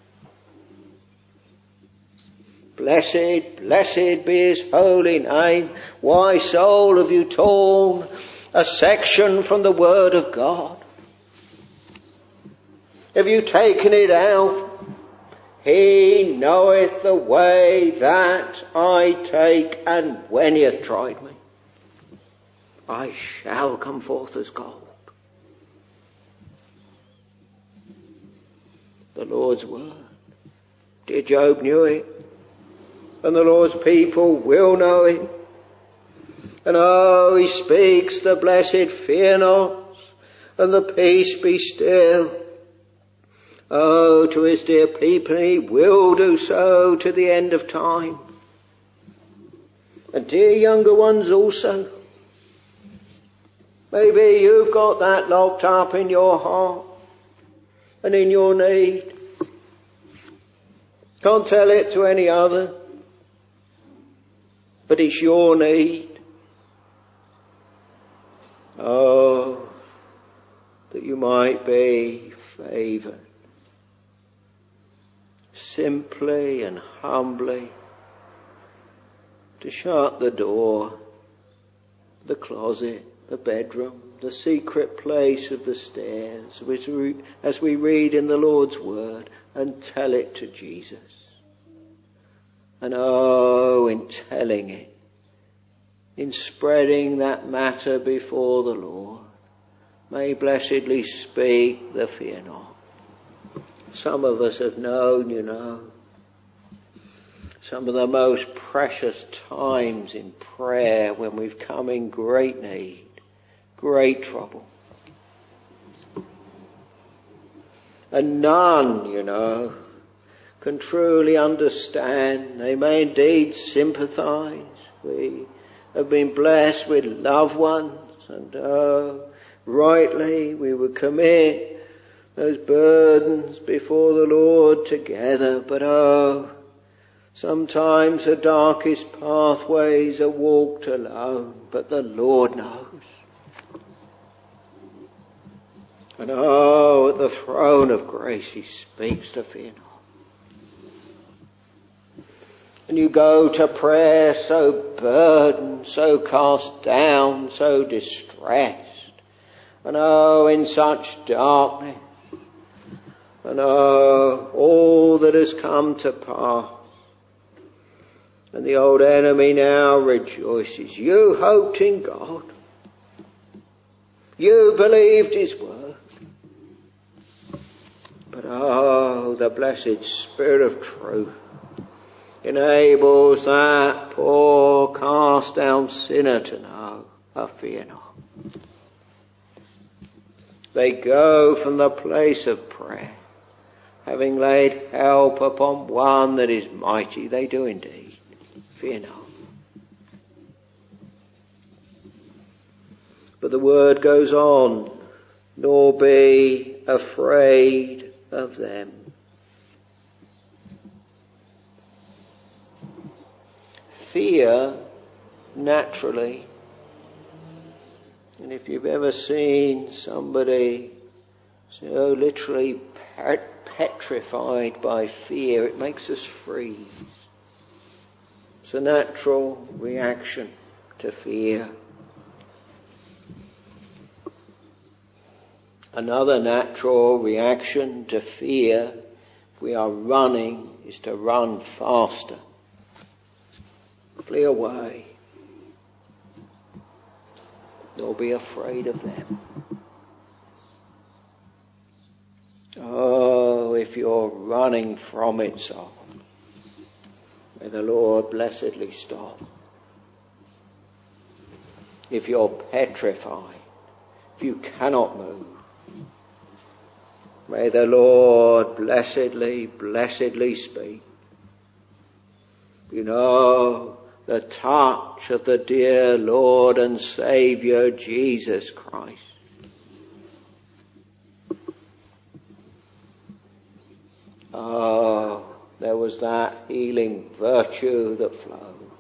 Blessed, blessed be his holy name. Why, soul, have you torn a section from the Word of God? Have you taken it out? He knoweth the way that I take, and when he hath tried me, I shall come forth as gold. The Lord's Word. Dear Job knew it, and the Lord's people will know it. And oh, he speaks the blessed fear not, and the peace be still. Oh, to his dear people, he will do so to the end of time. And dear younger ones also. Maybe you've got that locked up in your heart and in your need. Can't tell it to any other, but it's your need. Oh, that you might be favoured. Simply and humbly to shut the door, the closet, the bedroom, the secret place of the stairs, which we, as we read in the Lord's Word, and tell it to Jesus. And oh, in telling it, in spreading that matter before the Lord, may blessedly speak the fear not. Some of us have known, you know, some of the most precious times in prayer when we've come in great need, great trouble. And none, you know, can truly understand. They may indeed sympathise. We have been blessed with loved ones, and oh, rightly we would commit those burdens before the Lord together. But oh, sometimes the darkest pathways are walked alone, but the Lord knows. And oh, at the throne of grace he speaks to fear not. And you go to prayer so burdened, so cast down, so distressed. And oh, in such darkness. And oh, all that has come to pass. And the old enemy now rejoices. You hoped in God. You believed his word. But oh, the blessed Spirit of truth enables that poor cast down sinner to know, I fear not. They go from the place of prayer, having laid help upon one that is mighty. They do indeed. Fear not. But the word goes on, nor be afraid of them. Fear, naturally, and if you've ever seen somebody so literally petrified by fear, it makes us freeze. It's a natural reaction to fear. Another natural reaction to fear, if we are running, is to run faster. Flee away. Nor be afraid of them. Oh, if you're running from it, soul, may the Lord blessedly stop. If you're petrified, if you cannot move, may the Lord blessedly, blessedly speak. You know, the touch of the dear Lord and Saviour Jesus Christ. Oh, there was that healing virtue that flowed.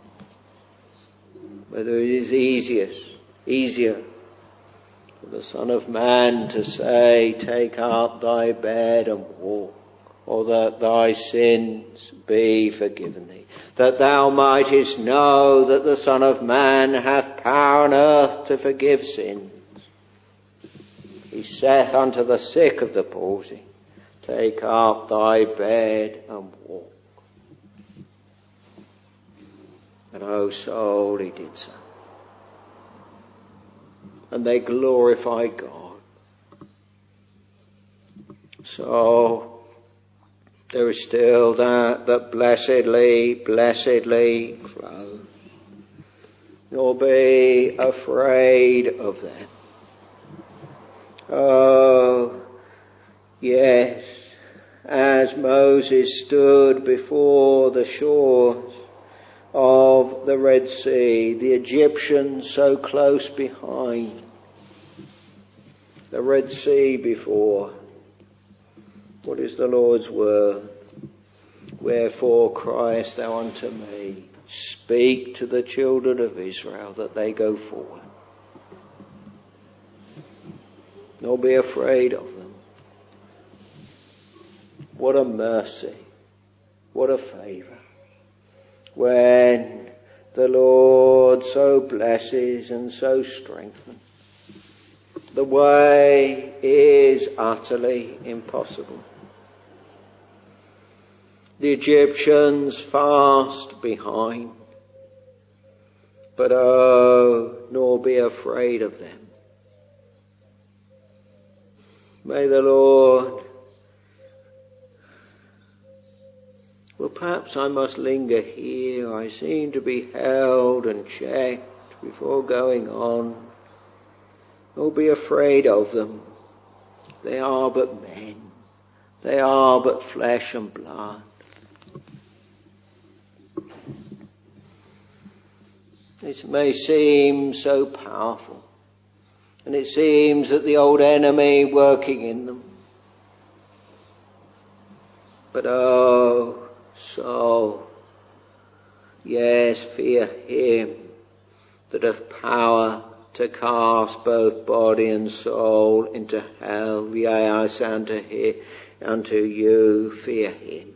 Whether it is easiest, easier for the Son of Man to say, take up thy bed and walk, or that thy sins be forgiven thee, that thou mightest know that the Son of Man hath power on earth to forgive sins. He saith unto the sick of the palsy, take up thy bed and walk. And oh soul, he did so. And they glorified God. So there is still that that blessedly, blessedly flows. Nor be afraid of them. Oh, yes, as Moses stood before the shores of the Red Sea, the Egyptians so close behind, the Red Sea before. What is the Lord's word? Wherefore criest thou unto me? Speak to the children of Israel that they go forward. Nor be afraid of them. What a mercy. What a favour. When the Lord so blesses and so strengthens. The way is utterly impossible. The Egyptians fast behind. But oh, nor be afraid of them. May the Lord... Well, perhaps I must linger here. I seem to be held and checked before going on. Nor be afraid of them. They are but men. They are but flesh and blood. This may seem so powerful. And it seems that the old enemy working in them. But oh, soul, yes, fear him that hath power to cast both body and soul into hell. Yea, I say unto, him, unto you, fear him.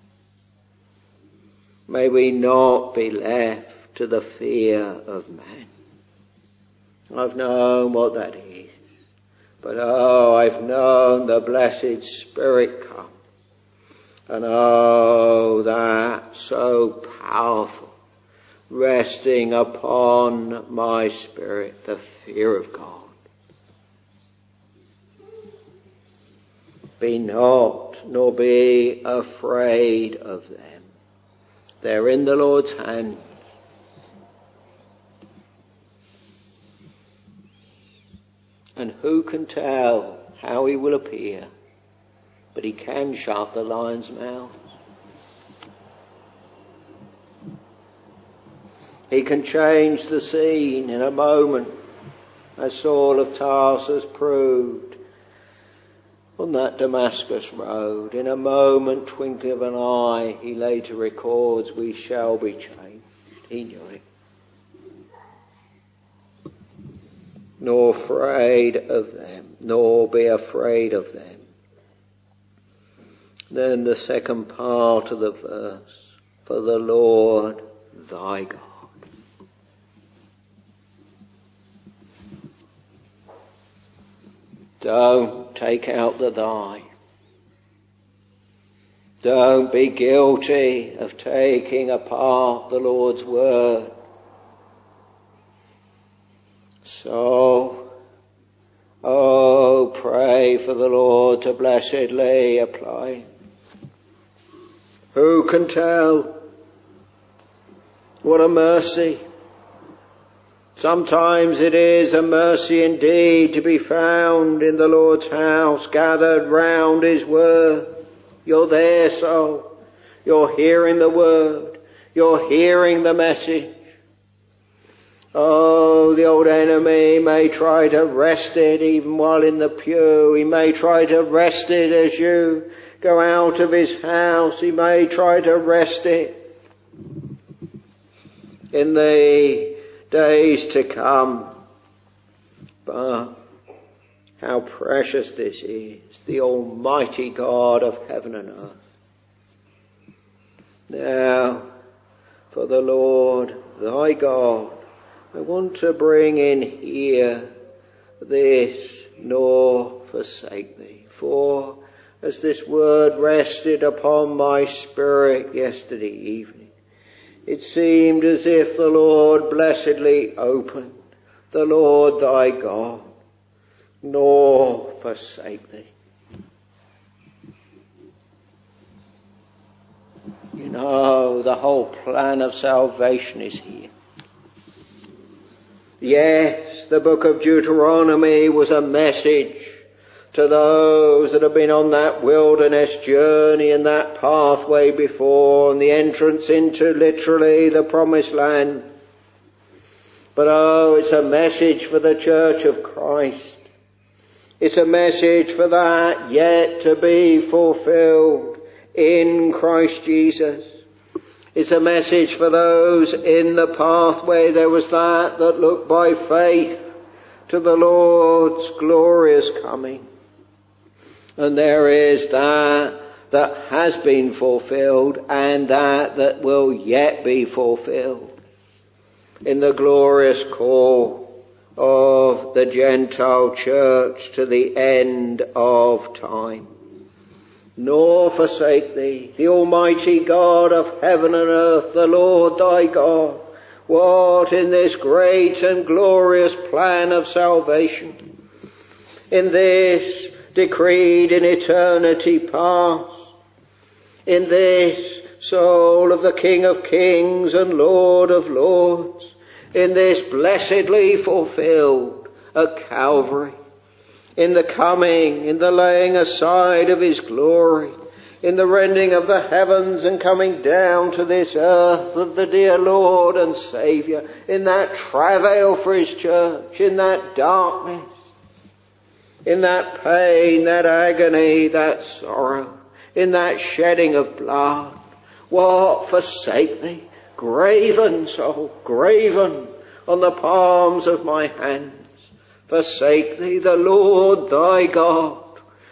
May we not be left to the fear of man. I've known what that is. But oh, I've known the blessed Spirit come. And oh, that so powerful, resting upon my spirit, the fear of God. Be not, nor be afraid of them. They're in the Lord's hand. And who can tell how he will appear? But he can shut the lion's mouth. He can change the scene in a moment, as Saul of Tarsus proved on that Damascus road. In a moment, twinkling of an eye, he later records, we shall be changed. He knew it. Nor afraid of them, nor be afraid of them. Then the second part of the verse, for the Lord thy God. Don't take out the thy. Don't be guilty of taking apart the Lord's word. So, oh, pray for the Lord to blessedly apply. Who can tell? What a mercy. Sometimes it is a mercy indeed to be found in the Lord's house, gathered round his word. You're there, so you're hearing the word. You're hearing the message. Oh, the old enemy may try to wrest it even while in the pew. He may try to wrest it as you go out of his house. He may try to wrest it in the days to come. But how precious this is, the Almighty God of heaven and earth. Now, for the Lord thy God, I want to bring in here this, nor forsake thee. For as this word rested upon my spirit yesterday evening, it seemed as if the Lord blessedly opened, the Lord thy God, nor forsake thee. You know, the whole plan of salvation is here. Yes, the book of Deuteronomy was a message to those that have been on that wilderness journey and that pathway before, and the entrance into literally the promised land. But oh, it's a message for the church of Christ. It's a message for that yet to be fulfilled in Christ Jesus. It's a message for those in the pathway. There was that that looked by faith to the Lord's glorious coming. And there is that that has been fulfilled and that that will yet be fulfilled in the glorious call of the Gentile church to the end of time. Nor forsake thee, the Almighty God of heaven and earth, the Lord thy God. What in this great and glorious plan of salvation, in this decreed in eternity past, in this soul of the King of Kings and Lord of Lords, in this blessedly fulfilled at Calvary, in the coming, in the laying aside of his glory, in the rending of the heavens and coming down to this earth of the dear Lord and Saviour, in that travail for his church, in that darkness, in that pain, that agony, that sorrow, in that shedding of blood. What, forsake thee? Graven, soul, graven on the palms of my hands. Forsake thee, the Lord thy God.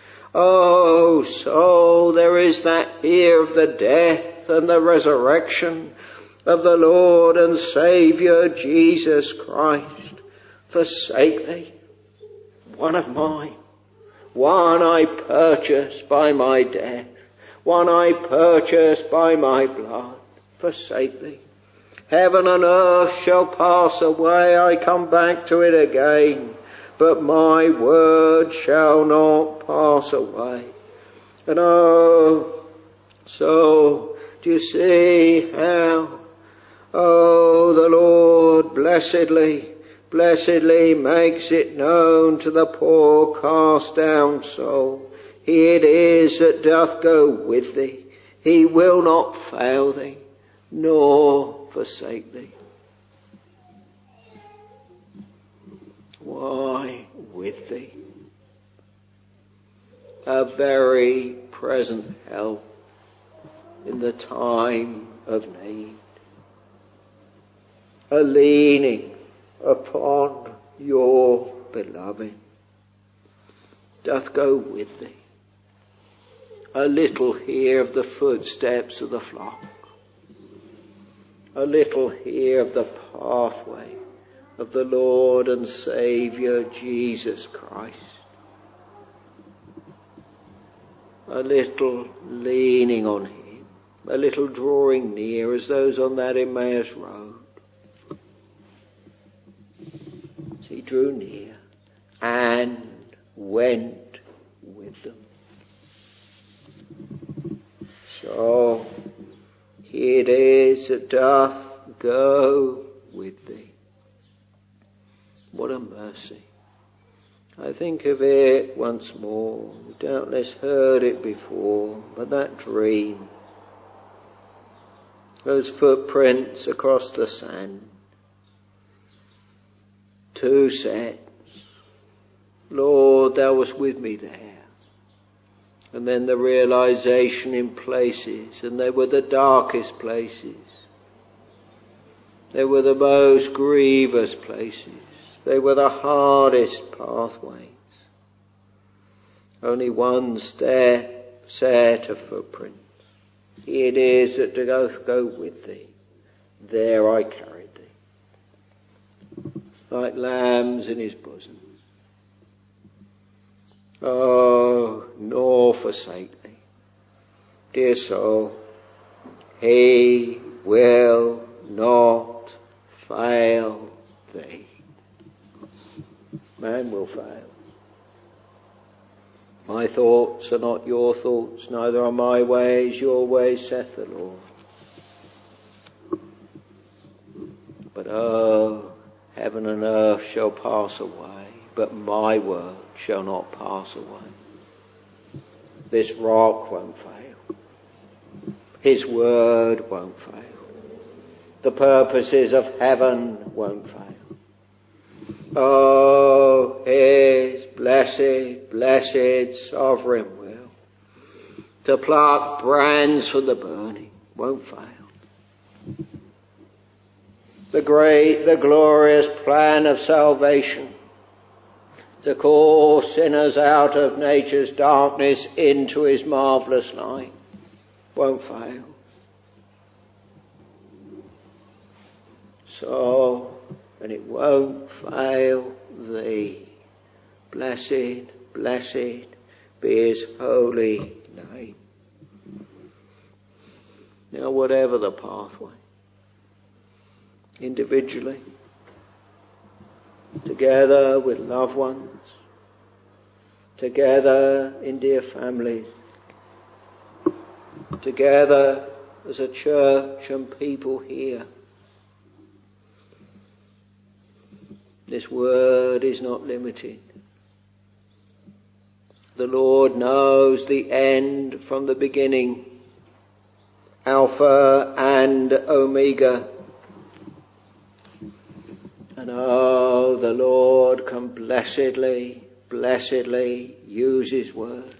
Oh, soul, there is that here of the death and the resurrection of the Lord and Saviour Jesus Christ. Forsake thee, one of mine, one I purchased by my death, one I purchased by my blood. Forsake thee. Heaven and earth shall pass away, I come back to it again, but my word shall not pass away. And oh, so Do you see how, oh, the Lord blessedly, blessedly makes it known to the poor cast down soul. He it is that doth go with thee. He will not fail thee, nor forsake thee. Why with thee? A very present help in the time of need. A leaning upon your beloved doth go with thee. A little hear of the footsteps of the flock. A little hear of the pathway of the Lord and Saviour Jesus Christ. A little leaning on him, a little drawing near as those on that Emmaus road. As he drew near and went with them. So it is that doth go with thee. What a mercy. I think of it once more. You doubtless heard it before, but that dream, those footprints across the sand, two sets. Lord, thou wast with me there. And then the realization in places, and they were the darkest places. They were the most grievous places. They were the hardest pathways. Only one step, set of footprints. It is that doth go with thee. There I carried thee, like lambs in his bosom. Oh, nor forsake thee. Dear soul, he will not fail thee. Man will fail. My thoughts are not your thoughts, neither are my ways your ways, saith the Lord. But oh, heaven and earth shall pass away, but my word shall not pass away. This rock won't fail. His word won't fail. The purposes of heaven won't fail. Oh, his blessed, blessed sovereign will to pluck brands from the burning won't fail. The great, the glorious plan of salvation to call sinners out of nature's darkness into his marvellous light won't fail. So, and it won't fail thee. Blessed, blessed be his holy name. Now, whatever the pathway, individually, together with loved ones, together in dear families, together as a church and people here, this word is not limited. The Lord knows the end from the beginning, Alpha and Omega. And oh, the Lord can blessedly, blessedly use his word.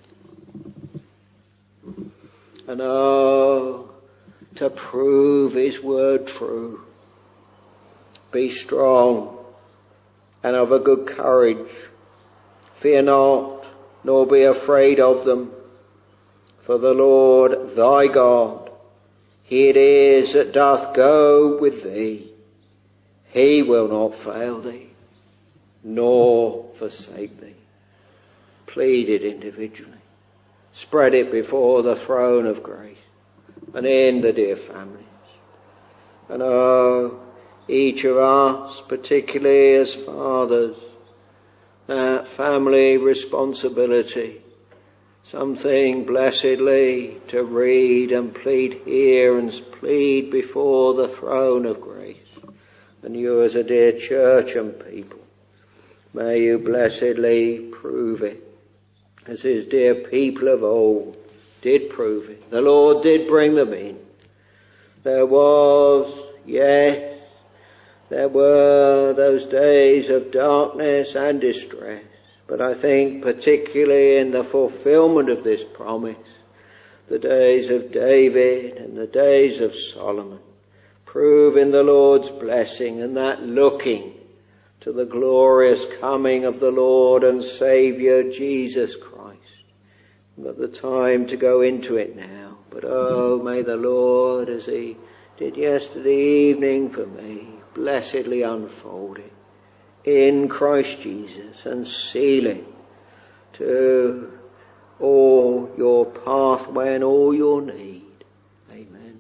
And oh, to prove his word true. Be strong and of a good courage. Fear not, nor be afraid of them. For the Lord thy God, he it is that doth go with thee. He will not fail thee, nor forsake thee. Plead it individually. Spread it before the throne of grace and in the dear families. And oh, each of us, particularly as fathers, that family responsibility something blessedly to read and plead here and plead before the throne of grace. And you as a dear church and people, may you blessedly prove it, as his dear people of old did prove it. The Lord did bring them in. There was, yes, there were those days of darkness and distress, but I think particularly in the fulfillment of this promise, the days of David and the days of Solomon prove in the Lord's blessing, and that looking to the glorious coming of the Lord and Saviour Jesus Christ. We've got the time to go into it now, but oh, may the Lord, as he did yesterday evening for me, blessedly unfold it in Christ Jesus and seal it to all your pathway and all your need. Amen.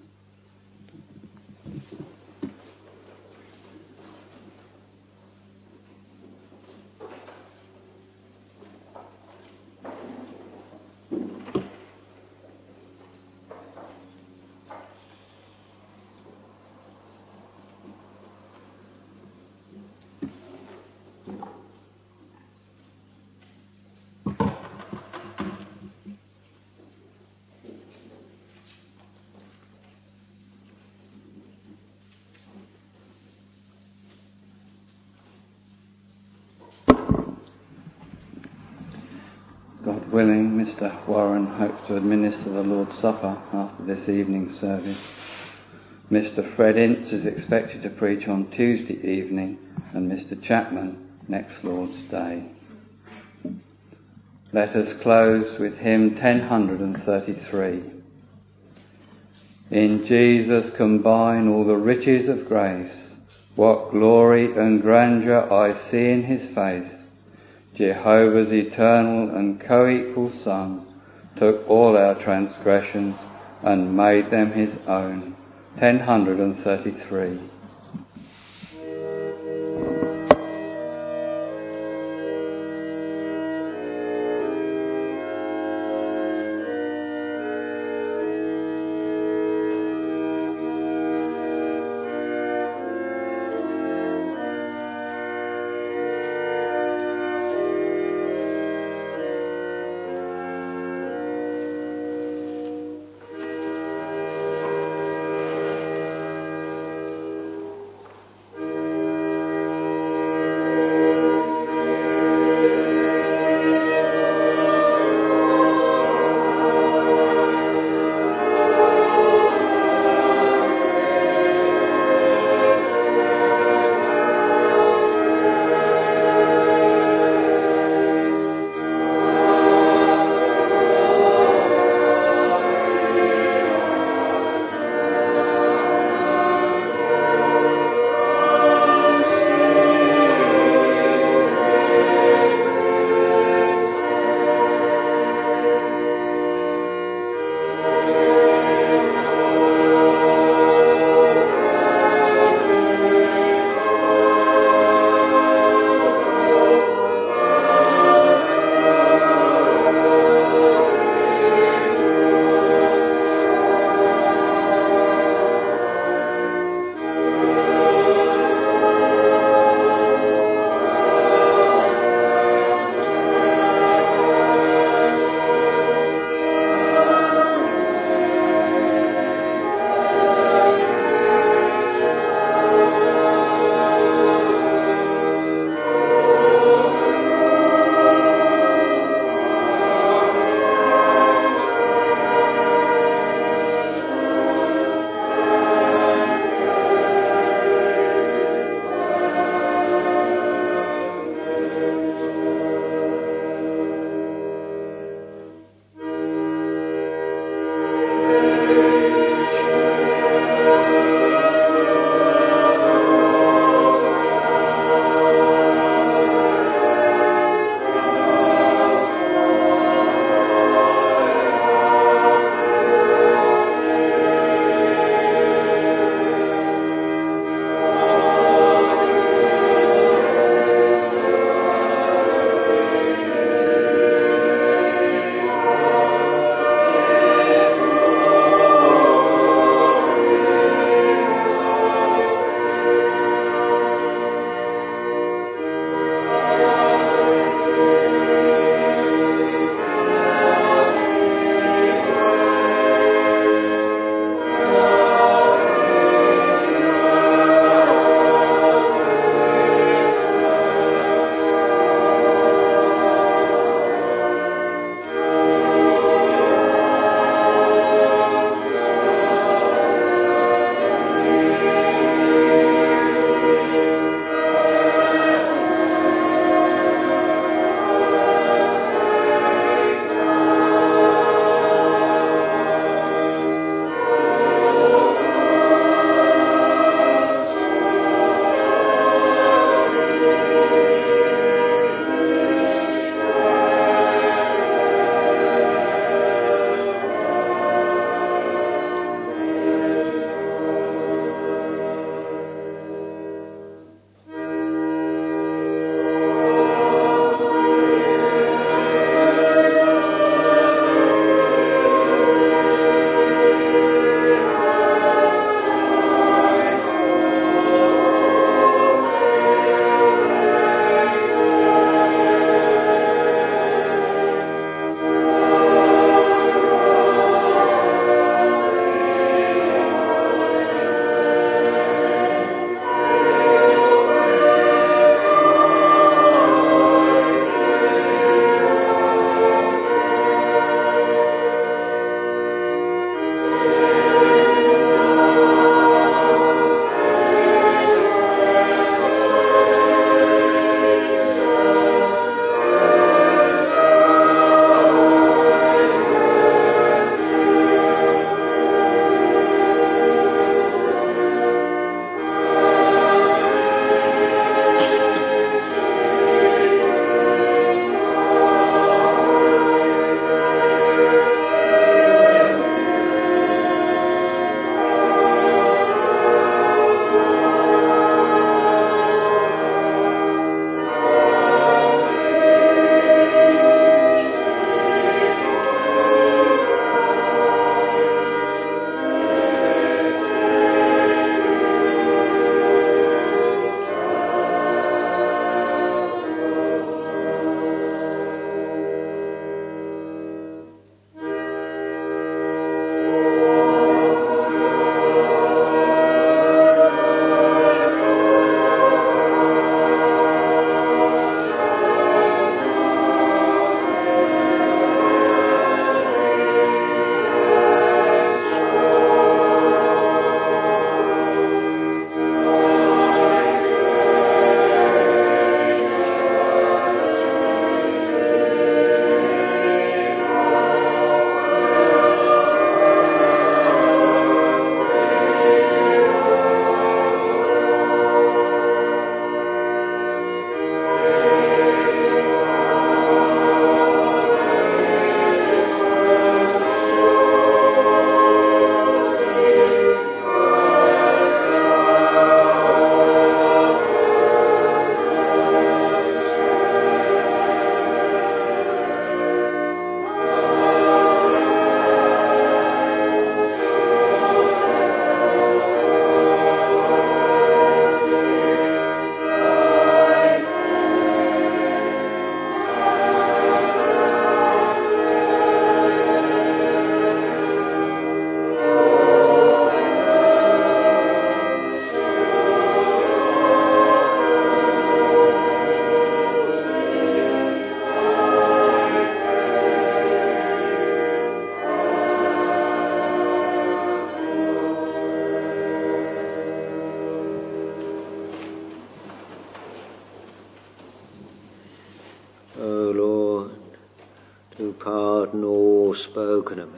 God willing, Mister Warren hopes to administer the Lord's Supper after this evening's service. Mister Fred Ince is expected to preach on Tuesday evening, and Mister Chapman next Lord's Day. Let us close with hymn ten thirty-three. In Jesus combine all the riches of grace. What glory and grandeur I see in his face. Jehovah's eternal and co-equal Son took all our transgressions and made them his own. ten thirty-three. pardon all spoken amiss.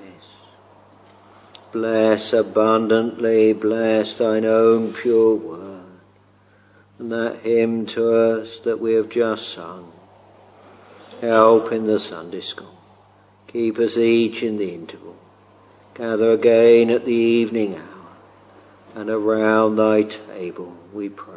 Bless abundantly, bless thine own pure word, and that hymn to us that we have just sung. Help in the Sunday school. Keep us each in the interval. Gather again at the evening hour, and around thy table we pray.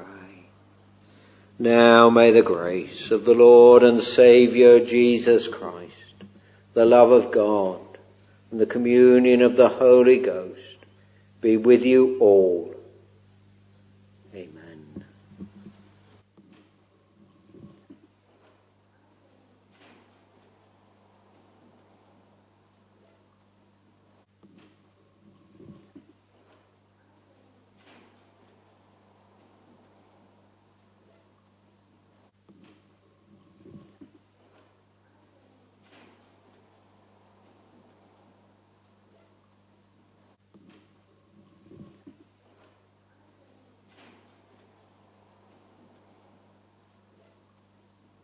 Now may the grace of the Lord and Saviour Jesus Christ, the love of God, and the communion of the Holy Ghost be with you all. Amen.